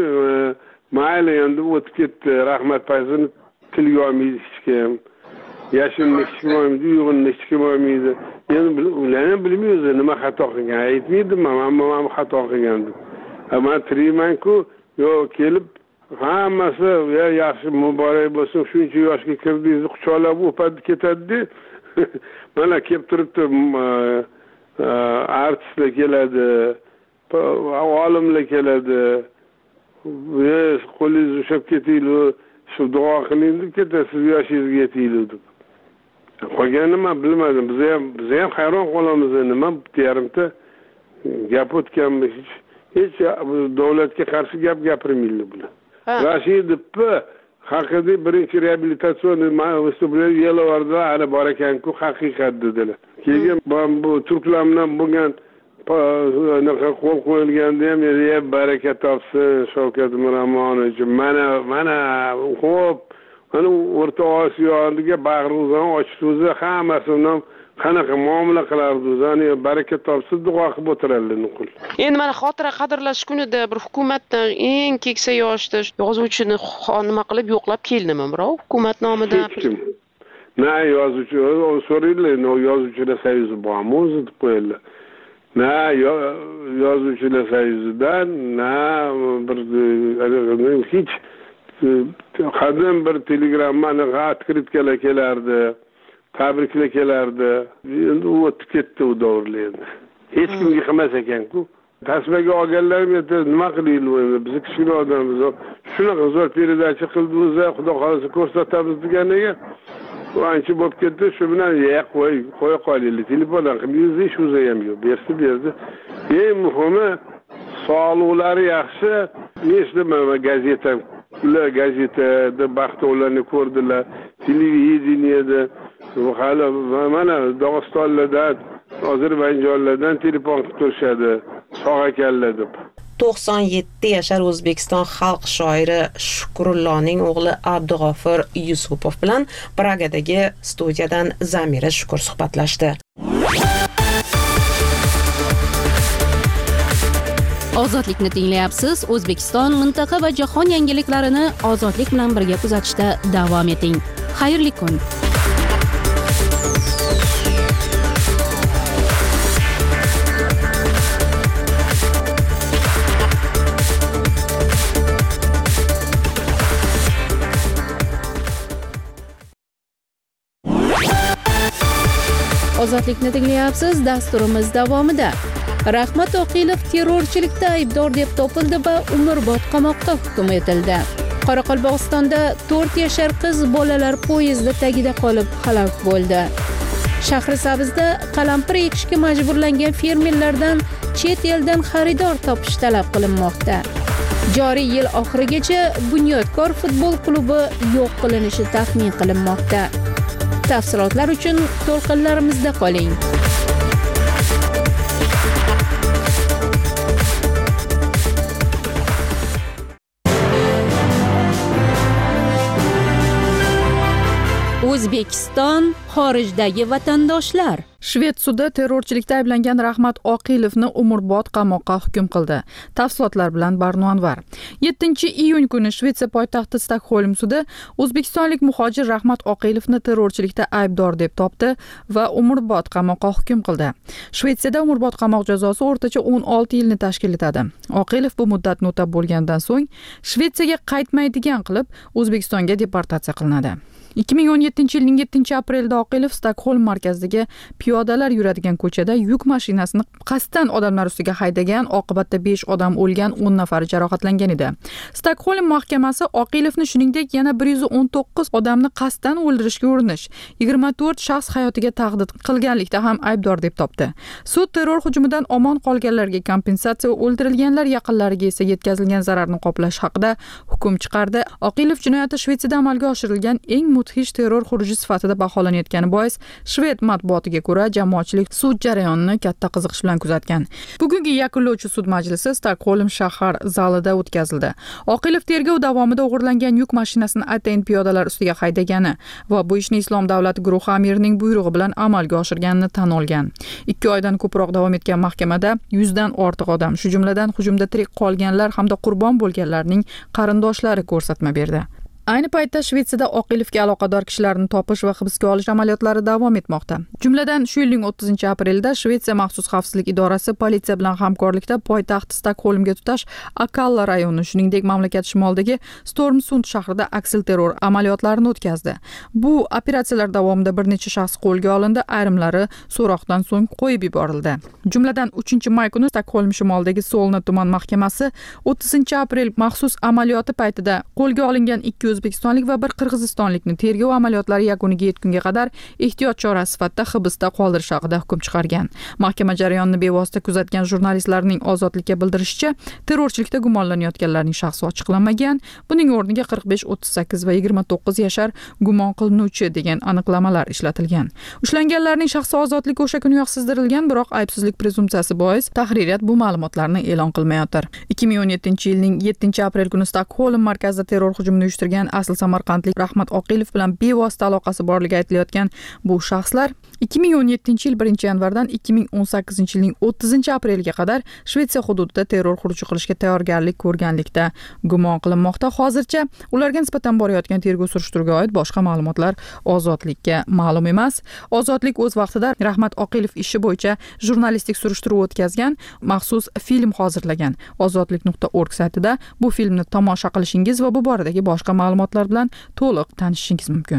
mayli endi o'tib ketdi, rahmat paysini tilga olmaydi hech kim. Yashinni hech kim olmaydi, uyg'unni hech kim olmaydi. Endi ularni bilmaymiz nima xato qilgan. Aytmaydi-mi, men xato qilgan deb. Men tirayman-ku, yo'q kelib hammasi yaxshi muborak bo'lsin, shuncha yoshga kirdingiz, quchoqlab o'padi ketadi. Mana kelib turibdi, artistlar keladi, olimlar keladi. Qo'lingiz ushlab ketinglar, shu duo qiling deb ketasiz, yoshingizga yetinglar deb. Qolganini men bilmadim. Biz ham hayron qolamiz, nima yarimta gap o'tganmi, hech davlatga qarshi gap gapirmaydilar bular. Rashidovni haqida birinchi reabilitatsion vыступление Yelovarda hali bor ekan-ku, haqiqat dedilar. Keyin bu turklar bilan bo'lgan qo'l qo'yilganda ham baraka topsin Shavkat Miromonovich. Mana xo'p, mana O'rta Osiyoga bag'rimizni ochdi, hammasidan qanaqa muomala qilardi, ya'ni baraka topsin duo qilib o'tirarlar nuqul. Endi mana xotira qadrlash kunida bir hukumatdan eng keksa yoshda yozuvchini nima qilib yo'qlab keldimi birov hukumat nomidan? Na yozuvchi, so'raylar, yozuvchilar soyuzi bormi o'zi deb qo'yadilar. Na yozuvchilar soyuzidan, na bir hech qadim bir telegrammaning otkritkalar kelardi. Tabriklar kelardi. Endi u o'tib ketdi u davrlarda. Hech kimga qilmas ekan-ku. Tasmaga olganlar nima qilaylik, biz kichkina odammiz. Shunaqa zo'r peredachi qildimiz, xudo xolasa ko'rsatamiz deganiga ancha bo'lib ketdi. Shu bilan qo'ya qolaylik. Telefondan qilib hech o'zi ham yo'q. Berdi. Eng muhimi sog'liqlari yaxshi. Eshitdim gazeta. Ular gazetada baxtovlarni ko'rdilar, televideniyada Bu hali mana Dog'istonlardan, Ozarbayjonlardan telefon qilib turishadi. Sog' ekanlar deb. 97 yashar O'zbekiston xalq shoiri Shukrulloning o'g'li Abdug'ofur Yusupov bilan Pragadagi studiyadan Zamira Shukur suhbatlashdi. Ozodlikni tinglayapsiz. O'zbekiston, mintaqa va jahon yangiliklarini ozodlik bilan birga kuzatishda davom eting. Xayrli kun. Ozodlikni tinglayapsiz. Dasturimiz davomida Rahmat Oqilov terrorchilikda aybdor deb topildi va umrbod qamoqqa hukm etildi. Qoraqalpog'istonda 4 yashar qiz bolalar poyezdi tagida qolib halok bo'ldi. Shahrisabzda qalampir ekishga majburlangan fermerlardan chet eldan xaridor topish talab qilinmoqda. Joriy yil oxirigacha Bunyodkor futbol klubi yo'q qilinishi taxmin qilinmoqda. Tafsilotlar uchun to'lqinlarimizda qoling. O'zbekiston, xorijdagi vatandoshlar. Shved sudi terrorchilikda ayblangan Rahmat Oqilovni umrbod qamoqqa hukm qildi. Tafsilotlar bilan Barno Anvar. 7-iyun kuni Shvetsiya poytaxti Stokholm sudi o'zbekistonlik muhojir Rahmat Oqilovni terrorchilikda aybdor deb topdi va umrbod qamoqqa hukm qildi. Shvetsiyada umrbod qamoq jazosi o'rtacha 16 yilni tashkil etadi. Oqilov bu muddatni o'tab bo'lgandan so'ng Shvetsiyaga qaytmaydigan qilib O'zbekistonga deportatsiya qilinadi. 2017 yilning 7-aprelda Oqilov Stokholm markazidagi piyodalar yuradigan ko'chada yuk mashinasini qasddan odamlar ustiga haydagan, oqibatda 5 odam o'lgan, 10 nafari jarohatlangan edi. Stokholm mahkamasi Oqilovni shuningdek yana 119 odamni qasddan o'ldirishga urinish, 24 shaxs hayotiga tahdid qilganlikda ham aybdor deb topdi. Sud terror hujumidan omon qolganlarga kompensatsiya va o'ldirilganlar yaqinlariga esa yetkazilgan zararni qoplash haqida hukm chiqardi. Oqilov jinoyati Shvetsiyada amalga oshirilgan eng mudhish terror xuruji sifatida baholanayotgani bois Shved matbuotiga ko'ra jamoatchilik sud jarayonini katta qiziqish bilan kuzatgan. Bugungi yakunlovchi sud majlisi Stokholm shahar zalida o'tkazildi. Oqilov tergov davomida o'g'irlangan yuk mashinasini atayin piyodalar ustiga haydagani va bu ishni Islom davlati guruhi amirining buyrug'i bilan amalga oshirganini tan olgan. 2 oydan ko'proq davom etgan mahkamada 100 dan ortiq odam, shu jumladan hujumda tirik qolganlar hamda qurbon bo'lganlarning qarindoshlari ko'rsatma berdi. Ayni paytda Shvetsiyada Oqilovga aloqador kishilarni topish va hibsga olish amaliyotlari davom etmoqda. Jumladan shu yilning 30-aprelda Shvetsiya maxsus xavfsizlik idorasi politsiya bilan hamkorlikda poytaxt Stokholmga tutash Akalla rayoni, shuningdek mamlakat shimolidagi Stormsund shahrida aksilterror amaliyotlarini o'tkazdi. Bu operatsiyalar davomida bir necha shaxs qo'lga olindi, ayrimlari so'roqdan so'ng qo'yib yuborildi. Jumladan 3-may kuni Stokholm shimolidagi Solna tuman mahkamasi 30-aprel maxsus amaliyoti paytida qo'lga olingan 2 o'zbekistonlik va bir qirg'izistonlikni tergov amaliyotlari yakuniga yetgunga qadar ehtiyot chorasi sifatida hibsda qoldirish haqida hukm chiqargan. Mahkama jarayonini bevosita kuzatgan jurnalistlarning ozodlikka bildirishicha, terrorchilikda gumonlanayotganlarning shaxsi ochiqlanmagan. Buning o'rniga 45, 38 va 29 yashar gumon qilinuvchi degan aniqlamalar ishlatilgan. Ushlanganlarning shaxsi ozodligi o'sha kuniyoq sizdirilgan, biroq aybsizlik prezumpsiyasi bois tahririyat bu ma'lumotlarni e'lon qilmayotir. 2017-yilning 7-aprel kuni Stokholm markazida terror hujumini uyushtirgan asl samarqandlik Rahmat Oqilov bilan bevosita aloqasi borligi aytilayotgan bu shaxslar 2017-yil 1-yanvardan 2018-yilning 30-apreliga qadar Shvetsiya hududida terror xuruji qilishga tayyorgarlik ko'rganlikda gumon qilinmoqda. Hozircha ularga nisbatan borayotgan tergov surishtiruvga oid boshqa ma'lumotlar ozodlikka ma'lum emas. Ozodlik o'z vaqtida Rahmat Oqilov ishi bo'yicha jurnalistik surishtiruv o'tkazgan, maxsus film hozirlagan. Ozodlik.org saytida bu filmni tomosha qilishingiz va bu boradagi boshqa ma'lumotlar bilan to'liq tanishishingiz mumkin.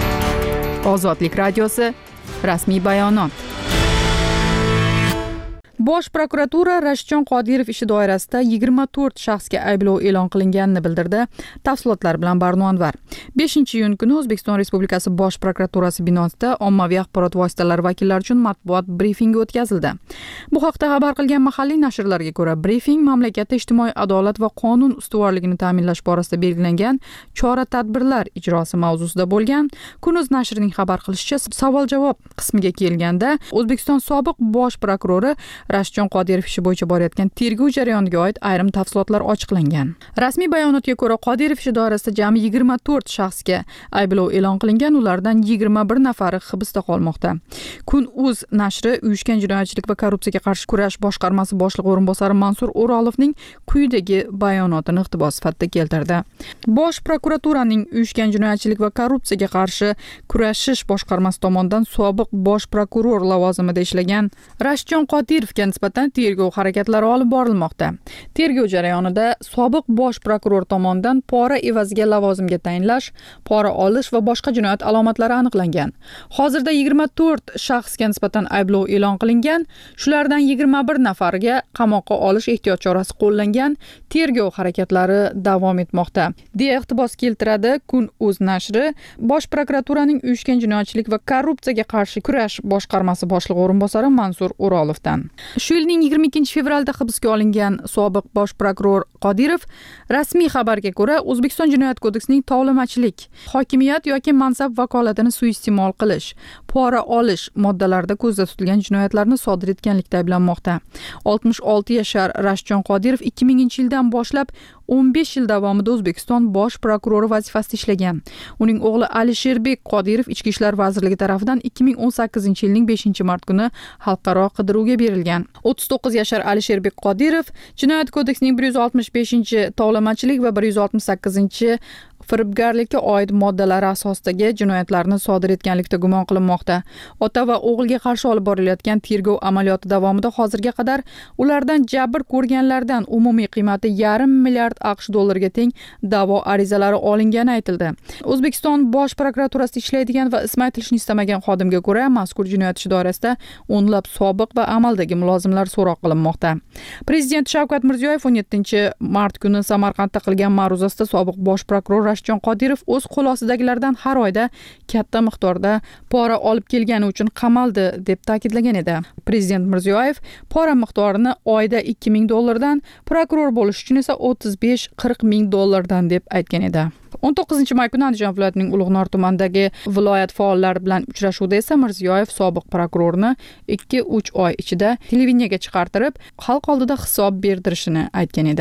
Ozodlik radiosi rasmiy bayonot. Bosh prokuratura Rashidjon Qodirov ishi doirasida 24 shaxsga ayblov e'lon qilinganini bildirdi. Tafsilotlar bilan Barno Anvar. 5-iyun kuni O'zbekiston Respublikasi Bosh prokuraturasi binosida ommaviy axborot vositalari vakillari uchun matbuot brifingi o'tkazildi. Bu haqda xabar qilgan mahalliy nashrlarga ko'ra, brifing mamlakatda ijtimoiy adolat va qonun ustuvorligini ta'minlash borasida belgilangan chora-tadbirlar ijrosi mavzusida bo'lgan. Kunuz nashrining xabar qilishicha, savol-javob qismiga kelganda O'zbekiston sobiq bosh prokurori Rashidjon Qodirov ishi bo'yicha borayotgan tergov jarayoniga oid ayrim tafsilotlar ochiqlangan. Rasmiy bayonotga ko'ra, Qodirov ishi doirasida jami 24 shaxsga ayblov e'lon qilingan, ulardan 21 nafari hibsda qolmoqda. Kun.uz nashri uyushgan jinoyatchilik va korrupsiyaga qarshi kurash boshqarmasi boshlig'i o'rinbosari Mansur O'rolovning quyidagi bayonotini iqtibos sifatida keltirdi. Bosh prokuraturaning uyushgan jinoyatchilik va korrupsiyaga qarshi kurashish boshqarmasi tomonidan sobiq bosh prokuror lavozimida ishlagan Rashidjon Qodirovga nisbatan tergov harakatlari olib borilmoqda. Tergov jarayonida sobiq bosh prokuror tomonidan pora evaziga lavozimga tayinlash, pora olish va boshqa jinoyat alomatlari aniqlangan. Hozirda 24 shaxsga nisbatan ayblov e'lon qilingan, shulardan 21 nafariga qamoqqa olish ehtiyot chorasi qo'llangan. Tergov harakatlari davom etmoqda, deya iqtibos keltiradi Kun.uz nashri Bosh prokuraturaning uyushgan jinoyatchilik va korrupsiyaga qarshi kurash boshqarmasi boshlig'i o'rinbosari Mansur O'rolovdan. Shu yilning 22 fevralda hibsga olingan sobiq bosh prokuror Qodirov rasmiy xabarga ko'ra O'zbekiston Jinoyat kodeksining tovlamachilik, hokimiyat yoki mansab vakolatini suiiste'mol qilish, pora olish moddalarida ko'zda tutilgan jinoyatlarni sodir etganlikda ayblanmoqda. 66 yashar Rashidjon Qodirov 2000-yildan boshlab 15 yil davomida O'zbekiston bosh prokurori vazifasida ishlagan. Uning o'g'li Alisherbek Qodirov Ichki ishlar vazirligi tomonidan 2018-yilning 5-mart kuni xalqaro qidiruvga berilgan. 39 yashar Alisherbek Qodirov Jinoyat kodeksining 165-tovlamachilik va 168 firibgarlikka oid moddalari asosidagi jinoyatlarni sodir etganlikda gumon qilinmoqda. Ota va o'g'ilga qarshi olib borilayotgan tergov amaliyoti davomida hozirga qadar ulardan jabr ko'rganlardan umumiy qiymati $500 milliard AQSh dollariga teng da'vo arizalari olingani aytildi. O'zbekiston Bosh prokuraturasida ishlaydigan va ismi aytilishni istamagan xodimga ko'ra, mazkur jinoyat ishi doirasida o'nlab sobiq va amaldagi mulozimlar so'roq qilinmoqda. Prezident Shavkat Mirziyoyev 17-mart kuni Samarqandda qilgan ma'ruzasida sobiq bosh prokuror Rashidjon Qodirov o'z qo'losidagilardan har oyda katta miqdorda pora olib kelgani uchun qamaldi deb ta'kidlagan edi. Prezident Mirziyoyev pora miqdorini oyda $2000 prokuror bo'lish uchun esa $35-40 deb aytgan edi. 19-may kuni Andijon viloyatining Ulug'nor tumanidagi viloyat faollari bilan uchrashuvda esa Mirziyoyev sobiq prokurorni 2-3 oy ichida televideniyaga chiqartirib, xalq oldida hisob berdirishini aytgan edi.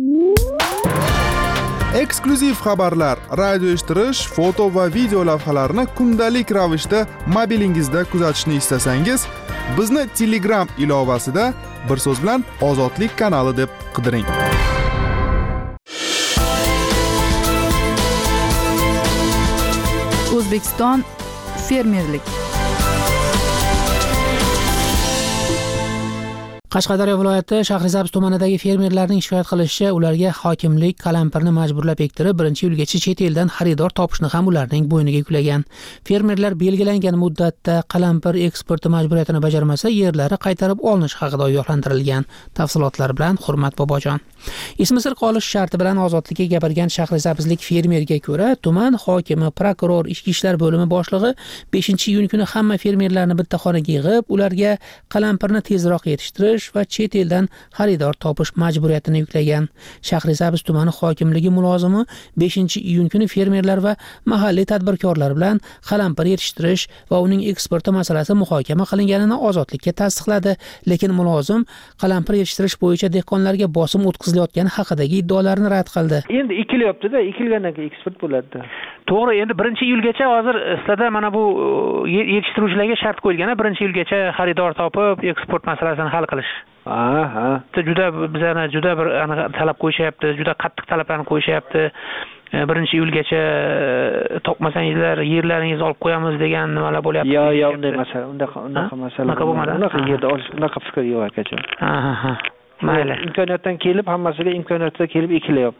Eksklyuziv xabarlar, radio eshittirish, foto va video lavhalarni kundalik ravishda mobilingizda kuzatishni istasangiz, bizni Telegram ilovasida bir so'z bilan Ozodlik kanali deb qidiring. O'zbekiston fermerlik. Qashqadaryo viloyati Shahrisabz tumanidagi fermerlarning shikoyat qilishicha, ularga hokimlik qalampirni majburlab ektirib, 1-yilgacha chet eldan xaridor topishni ham ularning bo'yniga yuklagan. Fermerlar belgilangan muddatda qalampir eksporti majburiyatini bajarmasa, yerlari qaytarib olinish haqida ogohlantirilgan. Tafsilotlar bilan Hurmat Bobojon. Ismi sir qolish sharti bilan ozodlikka gapirgan Shahrisabzlik fermerga ko'ra, tuman hokimi, prokuror, ichki ishlar bo'limi boshlig'i 5-iyun kuni hamma fermerlarni bitta xonaga yig'ib, ularga qalampirni tezroq yetishtirish va chet eldan xaridor topish majburiyatini yuklagan. Shahrisabz tumani hokimligi mulozimi 5-iyun kuni fermerlar va mahalliy tadbirkorlar bilan qalampir yetishtirish va uning eksporti masalasi muhokama qilinganini Ozodlikka tasdiqladi, lekin mulozim qalampir yetishtirish bo'yicha dehqonlarga bosim o'tkazilayotgani haqidagi iddaolarni rad qildi. Endi ekilyapti-da, ekilgandan keyin eksport bo'ladi. To'g'ri, endi 1-iyulgacha hozir sizlarda mana bu yetishtiruvchilarga shart qo'yilgan, 1-iyulgacha xaridor topib, eksport masalasini hal qilish. Juda bizlarni juda bir talab qo'yishyapti, juda qattiq talablarni qo'yishyapti. 1-iyulgacha topmasangizlar yerlaringizni olib qo'yamiz degan nimalar bo'lyapti. Yo'q, unday masala, unaqa masala bo'lmadi. Unaqa yerda olish, unaqa fikr yo'q akajon. Mayli. Imkoniyatdan kelib, hammasiga imkoniyatda kelib ekilyapti.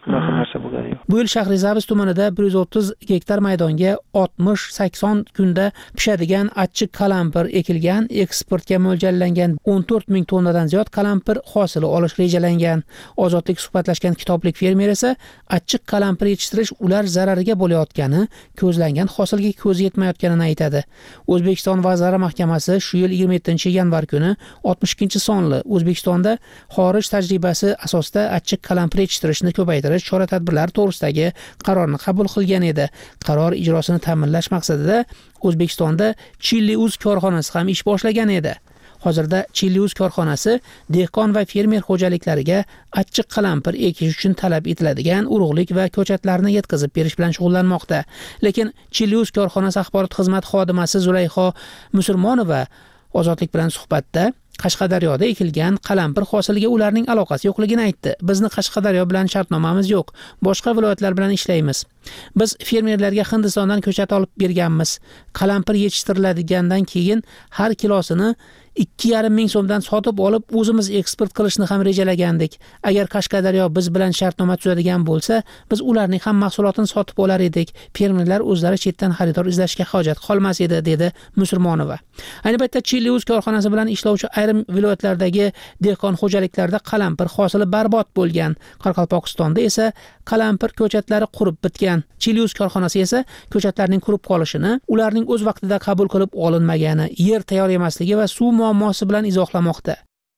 bunaqa narsa bo'lgani yo'q. Bu yil Shahrisabz tumanida 130 gektar maydonga 60-80 kunda pishadigan achchiq qalampir ekilgan, eksportga mo'ljallangan 14 ming tonnadan ziyod qalampir hosili olish rejalangan. Ozodlik suhbatlashgan kitoblik fermer esa achchiq qalampir yetishtirish ular zarariga bo'layotgani, ko'zlangan hosilga ko'z yetmayotganini aytadi. O'zbekiston Vazirlar Mahkamasi shu yil 27-yanvar kuni 62-sonli O'zbekistonda xorij tajribasi asosida achchiq qalampir yetishtirishni ko'paytirish chora-tadbirlar to'g'risidagi qarorni qabul qilgan edi. Qaror ijrosini ta'minlash maqsadida O'zbekistonda Chiliuz korxonasi ham ish boshlagan edi. Hozirda Chiliuz korxonasi dehqon va fermer xo'jaliklariga achchiq qalampir ekish uchun talab etiladigan urug'lik va ko'chatlarni yetkazib berish bilan shug'ullanmoqda. Lekin Chiliuz korxonasi axborot xizmati xodimasi Zulayho Musulmonova Ozodlik bilan suhbatda Qashqadaryoda ekilgan qalampir hosiliga ularning aloqasi yo'qligini aytdi. Bizni Qashqadaryo bilan shartnomamiz yo'q, boshqa viloyatlar bilan ishlaymiz. Biz fermerlarga Hindistondan ko'chat olib berganmiz. Qalampir yetishtiriladigandan keyin har kilosini 2,5 ming so'mdan sotib olib o'zimiz eksport qilishni ham rejalagandik. Agar Qashqadaryo biz bilan shartnoma tuzadigan bo'lsa, biz ularning ham mahsulotini sotib olar edik. Fermerlar o'zlari chetdan xaridor izlashga hojat qolmas edi, dedi Musulmonova. Ayni paytda Chiliuz korxonasi bilan ishlovchi ayrim viloyatlardagi dehqon xo'jaliklarda qalampir hosili barbod bo'lgan. Qoraqalpog'istonda esa qalampir ko'chatlari qurib bitgan. Chiliuz korxonasi esa ko'chatlarning qurib qolishini, ularning o'z vaqtida qabul qilib olinmagani, yer tayyor emasligi va suv muammosi bilan izohlamoqda.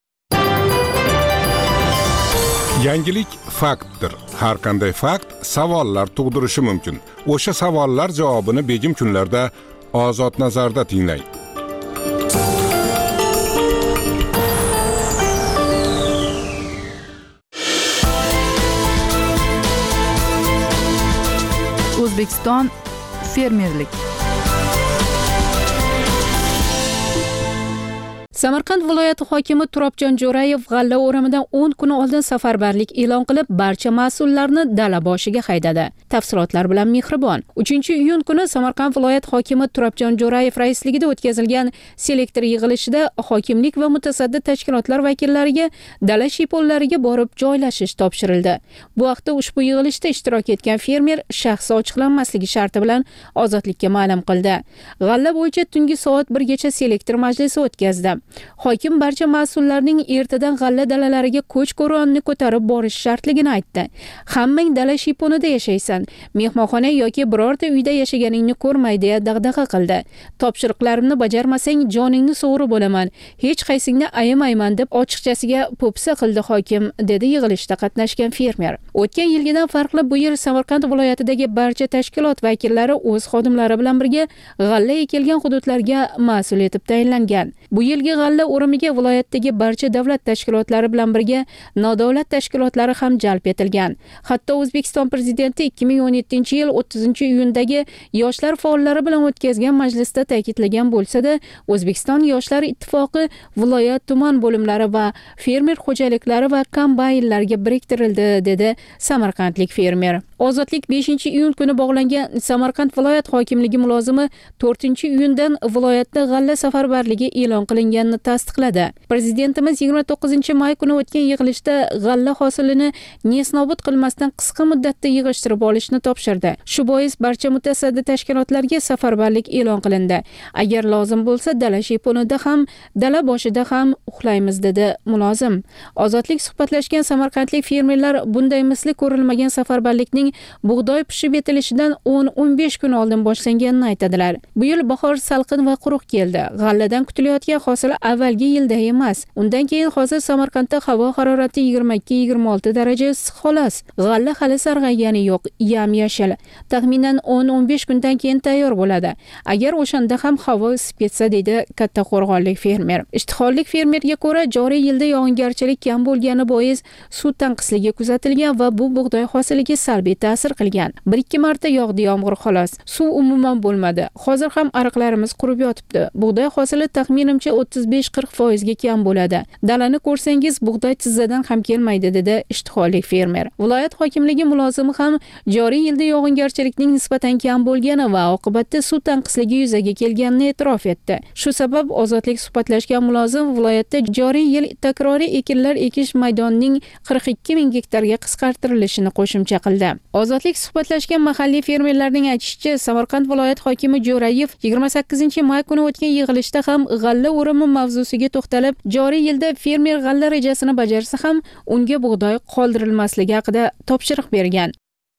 Yangilik faktdir. Har qanday fakt savollar tug'dirishi mumkin. O'sha savollar javobini begim kunlarda Ozod nazarda tinglang. O'zbekiston fermerlik. Samarqand viloyati hokimi Turobjon Jo'rayev g'alla o'rimidan 10 kun oldin safarbarlik e'lon qilib, barcha mas'ullarni dala boshiga haydadi. Tafsilotlar bilan Mehribon. 3-iyun kuni Samarqand viloyat hokimi Turobjon Jo'rayev raisligida o'tkazilgan selektor yig'ilishida hokimlik va mutasaddi tashkilotlar vakillariga dala shiyponlariga borib joylashish topshirildi. Bu vaqtda ushbu yig'ilishda ishtirok etgan fermer shaxsi ochiqlanmasligi sharti bilan Ozodlikka ma'lum qildi. G'alla bo'yicha tungi soat 1 gacha selektor majlisi o'tkazdi. Hokim barcha mas'ullarning ertadan g'alla dalalariga ko'ch-ko'ronni ko'tarib borish shartligini aytdi. Hammang dala shiyponida yashaysan, mehmonxona yoki birorta uyda yashaganingni ko'rmay deya dag'dag'a qildi. Topshiriqlarimni bajarmasang joningni sug'urib olaman, hech qaysingni ayamayman deb ochiqchasiga po'pisa qildi hokim, dedi yig'ilishda qatnashgan fermer. O'tgan yilgidan farqli bu yil Samarqand viloyatidagi barcha tashkilot vakillari o'z xodimlari bilan birga g'alla ekilgan hududlarga mas'ul etib tayinlangan. Bu yilgi g'alla o'rimiga viloyatdagi barcha davlat tashkilotlari bilan birga nodavlat tashkilotlari ham jalb etilgan. Hatto O'zbekiston prezidenti 2017-yil 30-iyundagi yoshlar faollari bilan o'tkazgan majlisda ta'kidlagan bo'lsa-da, O'zbekiston yoshlar ittifoqi viloyat tuman bo'limlari va fermer xo'jaliklari va kombaynlarga biriktirildi, dedi samarqandlik fermer. Ozodlik 5-iyun kuni bog'langan Samarqand viloyat hokimligi mulozimi 4-iyundan viloyatda g'alla safarbarligi e'lon qilinganini tasdiqladi. Prezidentimiz 29-may kuni o'tgan yig'ilishda g'alla hosilini nesnobud qilmasdan qisqa muddatda yig'ishtirib olishni topshirdi. Shu bois barcha mutasaddi tashkilotlarga safarbarlik e'lon qilindi. Agar lozim bo'lsa, dala shiyponida ham, dala boshida ham uxlaymiz, dedi mulozim. Ozodlik suhbatlashgan samarqandlik fermerlar bunday misli ko'rilmagan safarbarlikning bug'doy pishib yetilishidan 10-15 kun oldin boshlanganini aytadilar. Bu yil bahor salqin va quruq keldi. G'alladan kutilayotgan hosil avvalgi yilda emas. Undan keyin hozir Samarqandda havo harorati 22-26 daraja issiq xolos. G'alla hali sarg'aygani yo'q, yam-yashil. Taxminan 10-15 kundan keyin tayyor bo'ladi. Agar o'shanda ham havo isib ketsa, deydi katta qo'rg'onlik fermer. Ishtihollik fermerga ko'ra, joriy yilda yog'ingarchilik kam bo'lgani bois suv tanqisligi kuzatilgan va bu bug'doy hosiliga salbiy ta'sir qilgan. 1-2 marta yog'di yomg'ir xolos. Suv umuman bo'lmadi. Hozir ham ariqlarimiz qurib yotibdi. Bug'doy hosili taxminimcha 35 35-40% kam bo'ladi. Dalani ko'rsangiz bug'doy tizzadan ham kelmaydi, dedi ishtiholi fermer. Viloyat hokimligi mulozimi ham joriy yilda yog'ingarchilikning nisbatan kam bo'lgani va oqibatda suv tanqisligi yuzaga kelganini e'tirof etdi. Shu sabab Ozodlik suhbatlashgan mulozim viloyatda joriy yil takroriy ekinlar ekish maydonining 42 ming gektarga qisqartirilishini qo'shimcha qildi. Ozodlik suhbatlashgan mahalliy fermerlarning aytishicha, Samarqand viloyat hokimi Jo'rayev 28-may kuni o'tgan yig'ilishda ham g'alla o'rimi mavzusiga to'xtalib, joriy yilda fermer g'alla rejasini bajarsa ham unga bug'doy qoldirilmasligi haqida topshiriq bergan.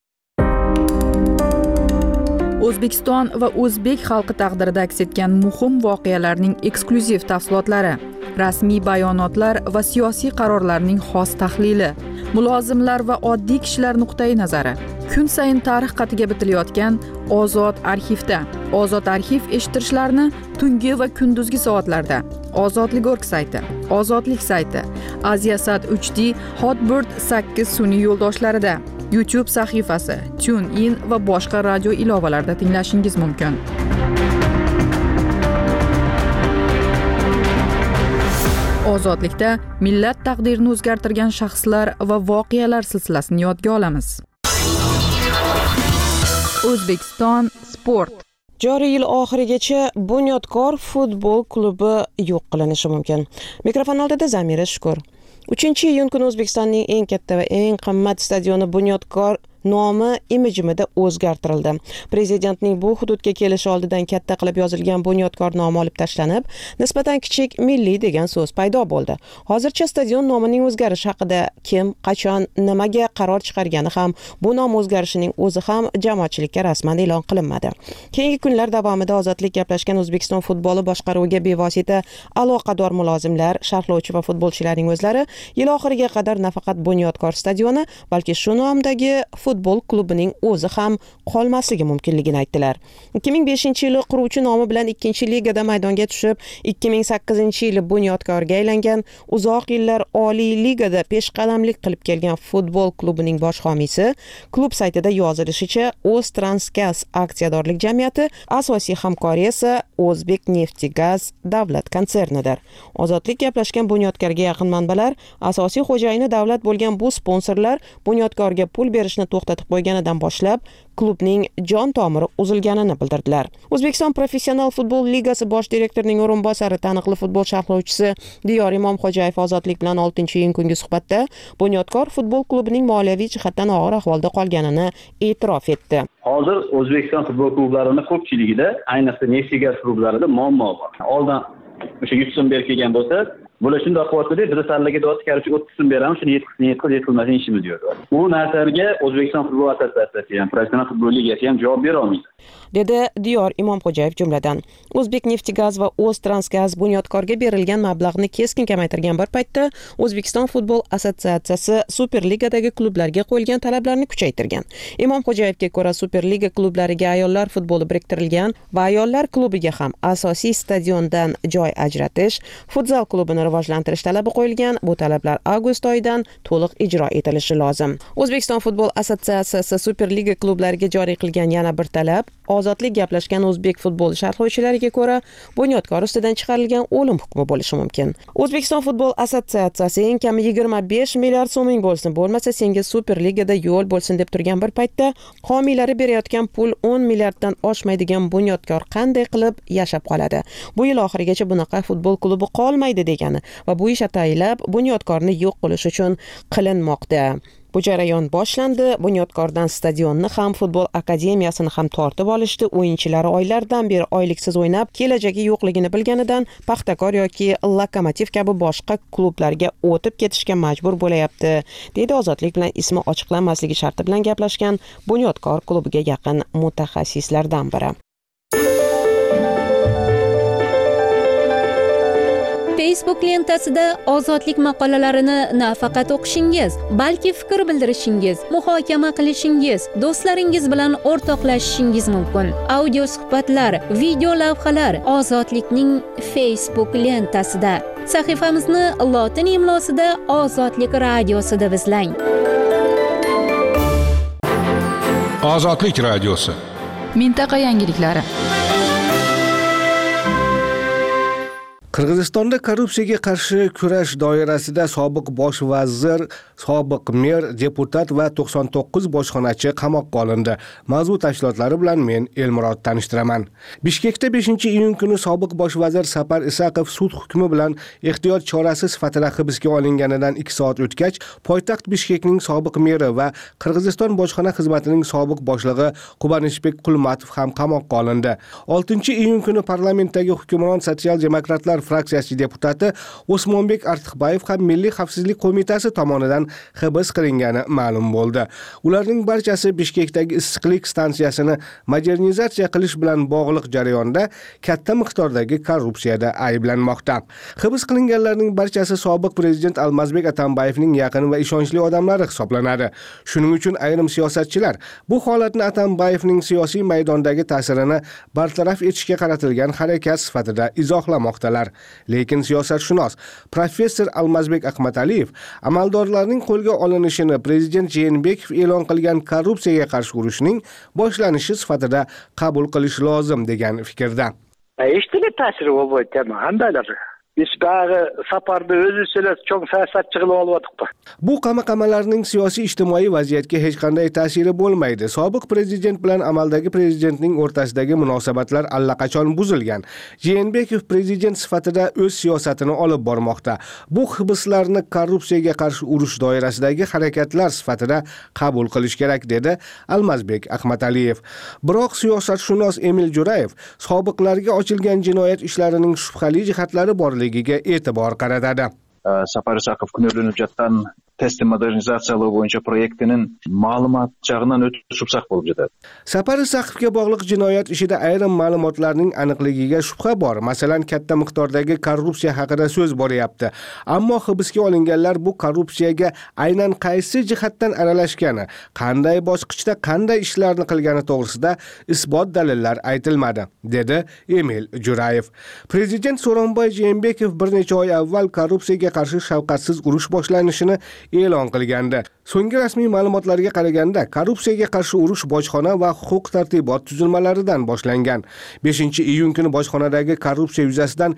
O'zbekiston va o'zbek xalqi taqdirida aks etgan muhim voqealarning eksklyuziv tafsilotlari, rasmiy bayonotlar va siyosiy qarorlarning xos tahlili, mulozimlar va oddiy kishilar nuqtai nazari. Kun sayin tarix qatiga bitilayotgan Ozod arxivda. Ozod arxiv eshittirishlarni tungi va kunduzgi soatlarda Ozodlik.org sayti, Ozodlik sayti, Aziasat 3D, Hotbird 8 sun'iy yo'ldoshlarida, YouTube sahifasi, TuneIn va boshqa radio ilovalarida tinglashingiz mumkin. Ozodlikda millat taqdirini o'zgartirgan shaxslar va voqealar silsilasini yodga olamiz. O'zbekiston sport. Joriy yil oxirigacha Bunyodkor futbol klubi yo'q qilinishi mumkin. Mikrofon oldida Zamira Shukur. 3-iyun kuni O'zbekistonning eng katta va eng qimmat stadioni Bunyodkor nomi imijimida o'zgartirildi. Prezidentning bu hududga kelishi oldidan katta qilib yozilgan Bunyodkor nomi olib tashlanib, nisbatan kichik milliy degan so'z paydo bo'ldi. Hozircha stadion nomining o'zgarishi haqida kim, qachon, nimaga qaror chiqargani ham, bu nom o'zgarishining o'zi ham jamoatchilikka rasman e'lon qilinmadi. Keyingi kunlar davomida Ozodlik gaplashgan O'zbekiston futboli boshqaruviga bevosita aloqador mulozimlar, sharhlovchi va futbolchilarning o'zlari yil oxiriga qadar nafaqat Bunyodkor stadioni, balki shu nomdagi futbol klubining o'zi ham qolmasligi mumkinligini aytdilar. 2005-yili quruvchi nomi bilan 2-ligada maydonga tushib, 2008-yili Bunyodkorga aylangan, uzoq yillar Oliy ligada peshqadamlik qilib kelgan futbol klubining bosh homiysi klub saytida yozilishicha O'ztransgaz aksiyadorlik jamiyati, asosiy hamkori esa O'zbekneftgaz davlat konsernidir. Ozodlik gaplashgan Bunyodkorga yaqin manbalar, asosiy xo'jayini davlat bo'lgan bu sponsorlar Bunyodkorga pul berishni to'xtatib qo'yganidan boshlab klubning jon tomiri uzilganini bildirdilar. O'zbekiston Professional futbol ligasi bosh direktorining o'rinbosari, taniqli futbol sharhlovchisi Diyor Imomxo'jayev Ozodlik bilan 6-iyun kungi suhbatda Bunyodkor futbol klubining moliyaviy jihatdan og'ir ahvolda qolganini e'tirof etdi. Hozir O'zbekiston futbol klublarining ko'pchiligida, ayniqsa Neftgaz klublarida muammo bor. Oldin o'sha 100 so'm berib kelgan bo'lsa, bular shunday qilyapti, biz sallaga dod chiqarib 30 so'm beramiz, shuni yetkazmasin ishimiz yo'q. Bu narsaga O'zbekiston futbol assotsiatsiyasi ham, Professional futbol ligasi ham javob bera olmaydi, dedi Diyor Imomxo'jayev jumladan. O'zbekneftgaz va O'ztransgaz Bunyodkorga berilgan mablag'ni keskin kamaytirgan bir paytda O'zbekiston futbol assotsiatsiyasi Superligadagi klublarga qo'yilgan talablarni kuchaytirgan. Imomxo'jayevga ko'ra, Superliga klublariga ayollar futboli biriktirilgan va ayollar klubiga ham asosiy stadiondan joy ajratish, futzal klubini rivojlantirish talabi qo'yilgan. Bu talablar avgust oyidan to'liq ijro etilishi lozim. O'zbekiston futbol assotsiatsiyasi Superliga klublariga joriy qilgan yana bir talab, Ozodlik gaplashgan o'zbek futbol sharhlovchilariga ko'ra, Bunyodkor ustidan chiqarilgan o'lim hukmi bo'lishi mumkin. O'zbekiston futbol assotsiatsiyasi eng kami 25 milliard so'ming bo'lsin, bo'lmasa senga Superligada yo'l bo'lsin deb turgan bir paytda homiylari berayotgan pul 10 milliarddan oshmaydigan Bunyodkor qanday qilib yashab qoladi? Bu yil oxirigacha bunaqa futbol klubi qolmaydi degani va bu ish ataylab Bunyodkorni yo'q qilish uchun qilinmoqda. Bu jarayon boshlandi. Bunyodkordan stadionni ham, futbol akademiyasini ham tortib olishdi. O'yinchilari oylardan beri oyliksiz o'ynab, kelajagi yo'qligini bilganidan Paxtakor yoki Lokomotiv kabi boshqa klublarga o'tib ketishga majbur bo'layapti, dedi Ozodlik bilan ismi ochiqlanmasligi sharti bilan gaplashgan Bunyodkor klubiga yaqin mutaxassislardan biri. Facebook lentasida Ozodlik maqolalarini nafaqat o'qishingiz, balki fikr bildirishingiz, muhokama qilishingiz, do'stlaringiz bilan o'rtoqlashishingiz mumkin. Audio suhbatlar, video lavhalar Ozodlikning Facebook lentasida. Sahifamizni lotin imlosida Ozodlik radiosida izlang. Ozodlik radiosi. Mintaqa yangiliklari. Qirg'izistonda korrupsiyaga qarshi kurash doirasida sobiq bosh vazir, sobiq mer, deputat va 99 bojxonachi qamoqqa olindi. Mavzu tafsilotlari bilan men Elmurod tanishtiraman. Bishkekda 5-iyun kuni sobiq bosh vazir Sapar Isaqov sud hukmi bilan ehtiyot chorasi sifatida hibsga olinganidan 2 soat o'tgach, poytaxt Bishkekning sobiq meri va Qirg'iziston bojxona xizmatining sobiq boshlig'i Qubanishbek Qulmatov ham qamoqqa olindi. 6-iyun kuni parlamentdagi hukmron sotsial-demokratlar fraksiyasi deputati Osmonbek Artiqbayev ham Milliy xavfsizlik qo'mitasi tomonidan hibs qilingani ma'lum bo'ldi. Ularning barchasi Bishkekdagi issiqlik stansiyasini modernizatsiya qilish bilan bog'liq jarayonda katta miqdordagi korrupsiyada ayblanmoqda. Hibs qilinganlarning barchasi sobiq prezident Almazbek Atambayevning yaqin va ishonchli odamlari hisoblanadi. Shuning uchun ayrim siyosatchilar bu holatni Atambayevning siyosiy maydondagi ta'sirini bartaraf etishga qaratilgan harakat sifatida izohlamoqdalar. Lekin siyosatshunos professor Almazbek Ahmadaliyev amaldorlarning qo'lga olinishini prezident Jeenbekov e'lon qilgan korrupsiyaga qarshi urushning boshlanishi sifatida qabul qilish lozim degan fikrda. Eshitgan ta'siri bo'ldi hamdalar. Biz bağı Saparda özü söylez çok siyosatchi qilib olyapti. Bu qamaqamalarning siyosiy ijtimoiy vaziyatga hech qanday ta'siri bo'lmaydi. Sobiq prezident bilan amaldagi prezidentning o'rtasidagi munosabatlar allaqachon buzilgan. Jeenbekov prezident sifatida o'z siyosatini olib bormoqda. Bu hibslarni korrupsiyaga qarshi urush doirasidagi harakatlar sifatida qabul qilish kerak dedi Almazbek Ahmadaliyev. Biroq siyosatshunos Emil Jurayev sobiqlarga ochilgan jinoyat ishlarining shubhali jihatlari borligiga e'tibor qaratadi. Sapar Isaqov күнөөлөнүп жаткан тести модернизациялоо боюнча проектинин маалымат жагынан өтө супсак болуп жатат. Sapar Isaqovga bog'liq jinoyat ishida ayrim ma'lumotlarning aniqligiga shubha bor. Masalan, katta miqdordagi korrupsiya haqida so'z boryapti. Ammo hibsga olinganlar bu korrupsiyaga aynan qaysi jihatdan aralashgani, qanday bosqichda qanday ishlarni qilgani to'g'risida isbot dalillar aytilmadi, dedi Emil Jurayev. Prezident So'ronboy Jeenbekov bir necha oy avval korrupsiyaga qarshi shafqatsiz urush boshlanishini e'lon qilgandi. So'nggi rasmiy ma'lumotlarga qaraganda, korrupsiyaga qarshi urush bojxona va huquq-tartibot tuzilmalaridan boshlangan. 5-iyun kuni bojxonadagi korrupsiya yuzasidan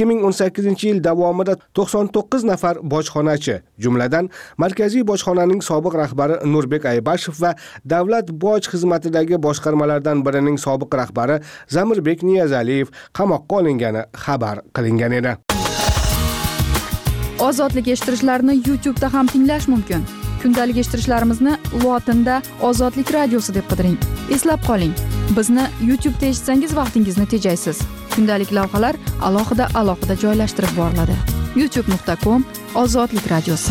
2018-yil davomida 99 nafar bojxonachi, jumladan Markaziy bojxonaning sobiq rahbari Nurbek Aybashov va Davlat boj xizmatidagi boshqarmalardan birining sobiq rahbari Zamirbek Niyazaliyev qamoqqa olingani xabar qilingan edi. Ozodlik eshittirishlarni YouTube'da ham tinglash mumkin. Kundalik eshittirishlarimizni lotinda Ozodlik radiosi deb qidiring. Eslab qoling, bizni YouTube'da eshitsangiz vaqtingizni tejaysiz. Kundalik lavhalar alohida joylashtirib boriladi. youtube.com/Ozodlik radiosi.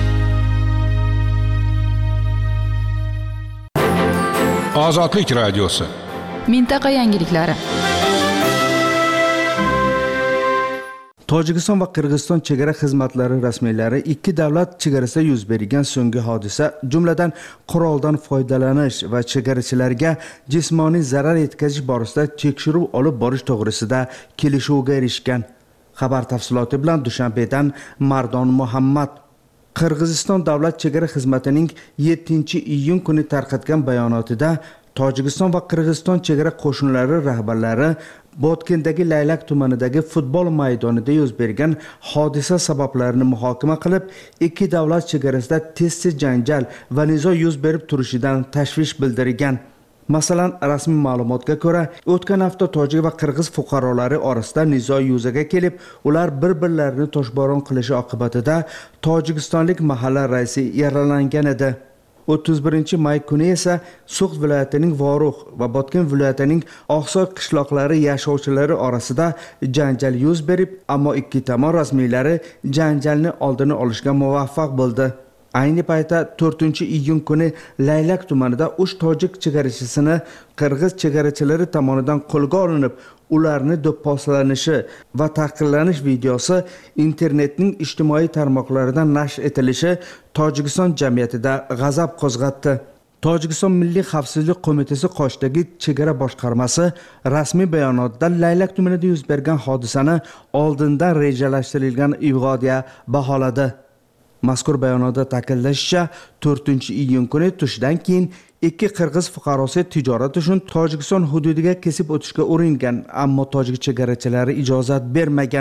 Ozodlik radiosi. Mintaqa yangiliklari. Tojikiston va Qirg'iziston chegara xizmatlari rasmiylari ikki davlat chegarasida yuz bergan so'nggi hodisa, jumladan quroldan foydalanish va chegarachilarga jismoniy zarar yetkazish borasida tekshiruv olib borish to'g'risida kelishuvga erishgan. Xabar tafsiloti bilan Dushanbedan Mardon Muhammad. Qirg'iziston davlat chegara xizmatining 7-iyun kuni tarqatgan bayonotida Tojikiston va Qirg'iziston chegara qo'shinlari rahbarlari Botkendagi Laylak tumanidagi futbol maydonida yuz bergan hodisa sabablarini muhokama qilib, ikki davlat chegarasida tez janjal va nizo yuz berib turishidan tashvish bildirgan. Masalan, rasmiy ma'lumotga ko'ra, o'tgan hafta tojik va qirg'iz fuqarolari orasida nizo yuzaga kelib, ular bir-birlarini toshbo'ron qilishi oqibatida tojikistonlik mahalla raisi yaralangan edi. 31 may kuni esa So'g'd viloyatining Vorux va Botken viloyatining Oqsoy qishloqlari yashovchilari orasida janjal yuz berib, ammo ikki tomon rasmiylari janjalni oldini olishga muvaffaq bo'ldi. Ayni paytda 4-iyun kuni Laylak tumanida 3 tojik chegarachisini qirg'iz chegarachilari tomonidan qo'lga olinib, ularni do'pposlanishi va tahqirlanish videosi internetning ijtimoiy tarmoqlaridan nashr etilishi Tojikiston jamiyatida g'azab qo'zg'atdi. Tojikiston Milliy xavfsizlik qo'mitasi qoshidagi chegara boshqarmasi rasmiy bayonotda Laylak tumanida yuz bergan hodisani oldindan rejalashtirilgan ivg'odiya baholadi. Mazkur bayonotda ta'kidlanishicha, 4-iyun kuni tushdan keyin ikki qirg'iz fuqarosi tijorat uchun Tojikiston hududiga kesib o'tishga uringan, ammo tojik chegarachilari ijozat bermagan.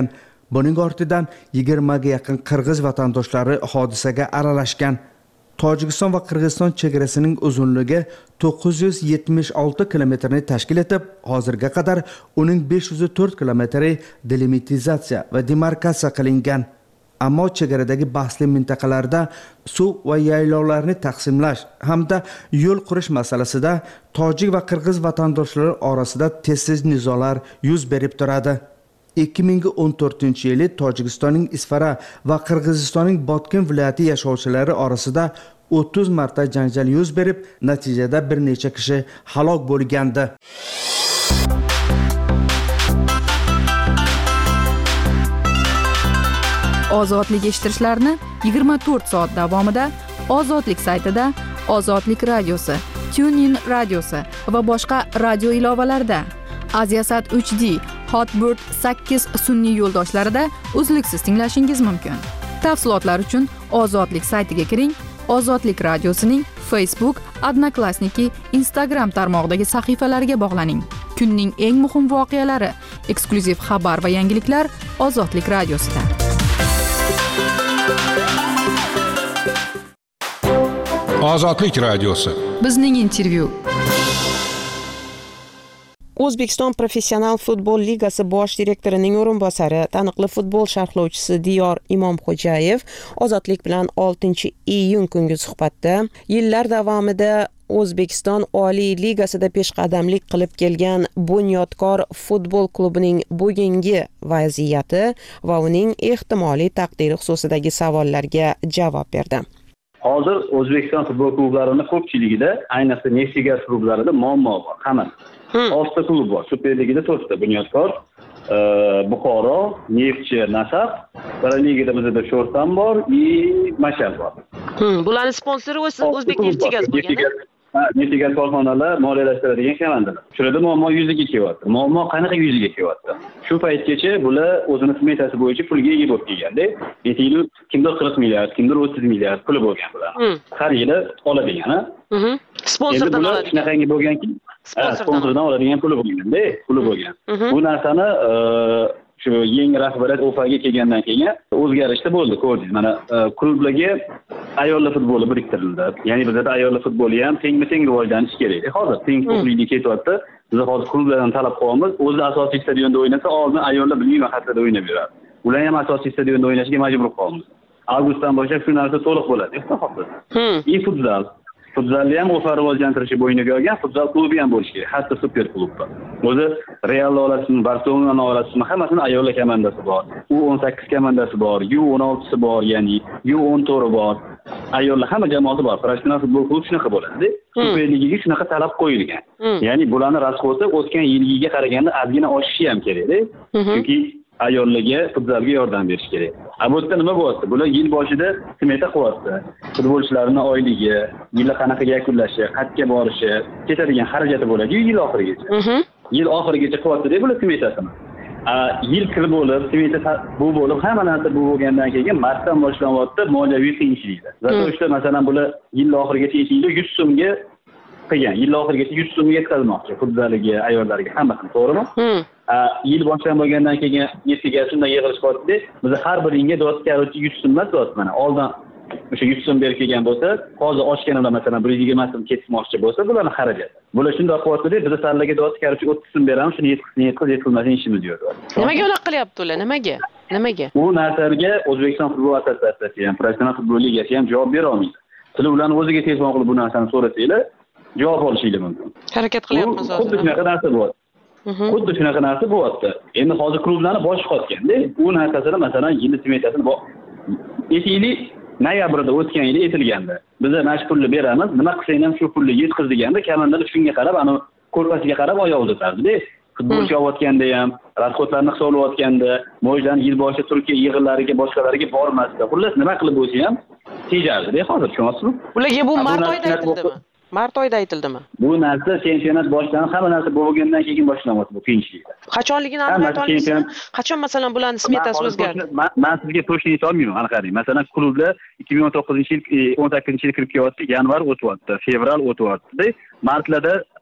Buning ortidan 20 ga yaqin qirg'iz vatandoshlari hodisaga aralashgan. Tojikiston va Qirg'iziston chegarasining uzunligi 976 kilometrni tashkil etib, hozirga qadar uning 504 kilometri delimitizatsiya va demarkatsiya qilingan. Ammo chegaradagi bahsli mintaqalarda suv va yaylovlarni taqsimlash hamda yo'l qurish masalasida tojik va qirg'iz vatandoshlari orasida tez nizolar yuz berib turadi. 2014-yili Tojikistonning Isfara va Qirg'izistonning Botken viloyati yashovchilari orasida 30 marta janjal yuz berib, natijada bir necha kishi halok bo'lgandi. Ozodlik eshittirishlarni 24 soat davomida Ozodlik saytida, Ozodlik radiosi, TuneIn radiosi va boshqa radio ilovalarida, Aziasat 3D, Hotbird 8 sun'iy yo'ldoshlarida uzluksiz tinglashingiz mumkin. Tafsilotlar uchun Ozodlik saytiga kiring. Ozodlik radiosining Facebook, Odnoklassniki, Instagram tarmog'idagi sahifalariga bog'laning. Kunning eng muhim voqealari, eksklyuziv xabar va yangiliklar Ozodlik radiosida. Ozodlik radiosi. Bizning intervyu. O'zbekiston Professional futbol ligasi bosh direktorining o'rinbosari, taniqli futbol sharhlovchisi Diyor Imomxo'jayev Ozodlik bilan 6-iyun kungi suhbatda yillar davomida O'zbekiston Oliy ligasida peshqadamlik qilib kelgan Bunyodkor futbol klubining bugungi vaziyati va uning ehtimoliy taqdiri xususidagi savollarga javob berdi. Hozir O'zbekiston futbol klublarining ko'pchiligida, ayniqsa Neftigas klublarida muammo bor. Hammasi 6 klub bor. Super Ligada 4 ta: Bunyodkor, Buxoro, Neftchi, Nasaf, Ligada bizda Sho'rtan bor, Mashal bor. Bularning sponsori O'zbek Neftigas bo'lgan. Neftigas korxonalar moliyalashtiradigan komandalar. Shularda muammo yuzaga kelyapti. Muammo qanaqa yuzaga kelyapti? Shu paytgacha bular o'zini smetasi bo'yicha pulga ega bo'lib kelganda, yil kimdir 40 milliard, kimdir 30 milliard puli bo'lgan bular. Har yili oladigan, sponsordan oladi. Shunaqangi bo'lganki, sponsordan oladigan puli bo'lgan. Bu narsani shu yangi rahbariyat OFAga kelgandan keyin o'zgarishlar bo'ldi, ko'rdingiz. Mana klublarga ayollar futboli biriktirildi. Ya'ni bizda ayollar futboli ham teng-teng rivojlanishi kerak. Hozir teng huquqlilik ketyapti. Biz hozir klublardan talab qilyapmiz. O'zi asosiy stadionda o'ynasa, oldin ayollar bilmiy mahallarda o'ynab yuradi. Ular ham asosiy stadionda o'ynashga majbur qolyapmiz. Avgustdan boshlab shu narsa to'liq bo'ladi. Futzal. Futzalni ham o'sha rivojlantirishi bo'yniga olgan futzal klubi ham bo'lishi kerak. Hatto super klubda. O'zi Real olasizmi, Barselona olasizmi, hammasini ayollar komandasi bor. U18 komandasi bor, U16si bor, ya'ni U14 bor. Ayollar hamma jamoasi bor. Professional futbol klubi shunaqa bo'ladi. Super ligaga shunaqa talab qo'yilgan. Ya'ni bularning rasxoti o'tgan yilgiga qaraganda ozgina oshishi ham kerak-da. Chunki ayollarga futzalga yordam berish kerak. Bu yerda nima bo'lyapti? Bular yil boshida smeta qilyapti. Futbolchilarning oyligi, yil qanaqa yakunlashi, qayerga borishi, ketadigan xarajati bo'ladi-yu yil oxirigacha. Yil oxirigacha qilyapti-da bular smetasini. Yil kirib bo'lib, smeta bu bo'lib, hamma narsa bu bo'lgandan keyin martdan boshlanyapti moliyaviy qiyinchiliklar. Zato ishda masalan bular yil oxirigacha yil 100 so'mga qilgan. Yil oxirigacha 100 so'mga yetkazmoqchi futzaliga, ayollarga hammasini, to'g'rimi? Yil boshdan bo'lgandan keyin netiga shunday yig'ilish qilyapti. Biz har biringa dotga 100 so'm emas, dot mana. Oldin o'sha 100 so'm berib kelgan bo'lsa, hozir oshganida masalan 120 so'm ketmoqchi bo'lsa, bularning xarajati. Bular shunday qilyapti-da, biz sarlarga dotga 30 so'm beramiz, shuni yetkazmasin ishimiz yo'q. Nimaga unaqa qilyapti ular? Nimaga? Bu narsalarga O'zbekiston futbol assotsiatsiyasi ham, Professional futbol ligasi ham javob bera olmaydi. Sizlar ularni o'ziga telefon qilib bu narsani so'rasanglar, javob olishingiz mumkin. Harakat qilyapmiz hozir. Xuddi shunaqa narsa bo'lyapti. Xuddi shunaqa narsa bo'lyapti. Endi hozir klublarni boshi qotganda, u narsasini masalan yil smetasini yili noyabrda o'tgan yili aytilgandi. Biz mana shu pulni beramiz, nima qilsang ham shu pulni yetkiz deganda, komandalar shunga qarab, ana ko'rpasiga qarab oyoq uzatardi-da. Futbolchi olayotganda ham, rasxodlarni hisoblayotganda, mo'jdan yil boshi Turkiya yig'inlariga, boshqalariga bormasdi. Xullas nima qilib bo'lsa ham tejardi-da hozir, tushunasizmi? Ularga bu mart oyida aytildimi? Mart oyida aytildimi? Bu narsa chempionat boshlanib, hamma narsa bo'lgandan keyin boshlanyapti bu qiyinchiliklar. Qachonligini aniq aytolmaysizmi? Qachon masalan bularning smetasi o'zgardi? Men sizga точно ayta olmayman, ana qarang. Masalan, klublar 2019-yil 18-yil kirib kelyapti, yanvar o'tyapti, fevral o'tyapti. Martlarda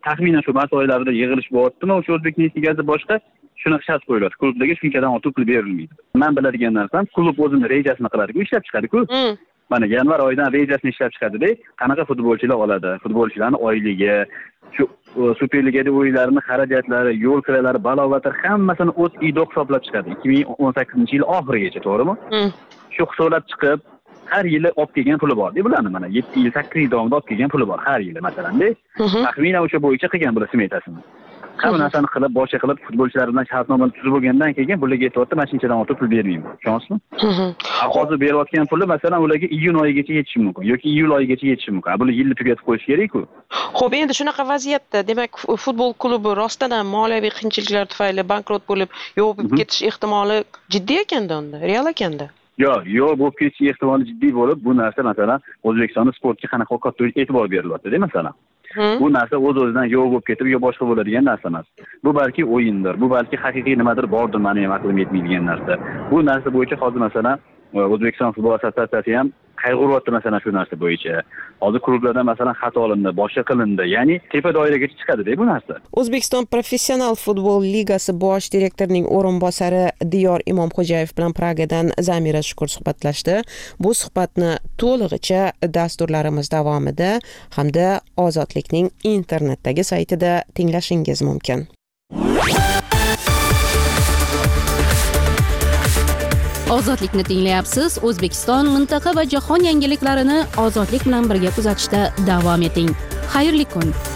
taxminan shu mart oylarida yig'ilish bo'lyaptimi o'sha o'zbek neft gazi boshqa shunaqa shart qo'yiladi, klublarga shunchadan ortiq pul berilmaydi. Men biladigan narsam, klub o'zini rejasini qiladi-ku, ishlab chiqadi-ku. Mana yanvar oyidan rejasini ishlab chiqadi-da, qanaqa futbolchilar oladi, futbolchilarning oyligi, shu Superligada o'yinlarini xarajatlari, yo'l kiralari, balovatlari hammasini o'z idoq hisoblab chiqadi 2018-yil oxirigacha, to'g'rimi? Shu hisoblab chiqib, har yili olib kelgan puli bor. Bularni mana 7 yil, 8 yil davomida olib kelgan puli bor har yili, masalan-da. Taxminan o'sha bo'yicha qilgan bular smetasini. Hamma narsani qilib, boshqa qilib, futbolchilar bilan shartnomani tuzib bo'lgandan keyin bularga aytyapti, mana shunchadan ortiq pul bermayman. Tushunasizmi? Hozir berayotgan puli masalan ularga iyun oyigacha yetishi mumkin yoki iyul oyigacha yetishi mumkin. Buni yilni tugatib qo'yish kerak-ku. Xo'p, endi shunaqa vaziyatda, demak, futbol klubi rostdan ham moliyaviy qiyinchiliklar tufayli bankrot bo'lib, yopib ketish ehtimoli jiddiy ekanda unda, real ekanda. Yo'q, bo'lib ketish ehtimoli jiddiy bo'lib, bu narsa masalan O'zbekistonda sportga qanaqa katta e'tibor berilyapti-da, masalan. Bu narsa o'z-o'zidan yo'q bo'lib ketib, yo boshqa bo'ladigan narsa emas. Bu balki o'yindir, bu balki haqiqiy nimadir bordir, meni ham aqlim yetmaydigan narsa. Bu narsa bo'yicha hozir masalan O'zbekiston futbol assotsiatsiyasi ham qayg'uryapti masalan shu narsa bo'yicha. Hozir klublardan masalan xato olindi, boshqa qilindi. Ya'ni tepa doiragacha chiqadi-da bu narsa. O'zbekiston Professional futbol ligasi bosh direktorining o'rinbosari Diyor Imomxo'jayev bilan Pragadan Zamira Shukur suhbatlashdi. Bu suhbatni to'lig'icha dasturlarimiz davomida hamda Ozodlikning internetdagi saytida tinglashingiz mumkin. Ozodlikni tinglayapsiz. O'zbekiston, mintaqa va jahon yangiliklarini Ozodlik bilan birga kuzatishda davom eting. Xayrli kun.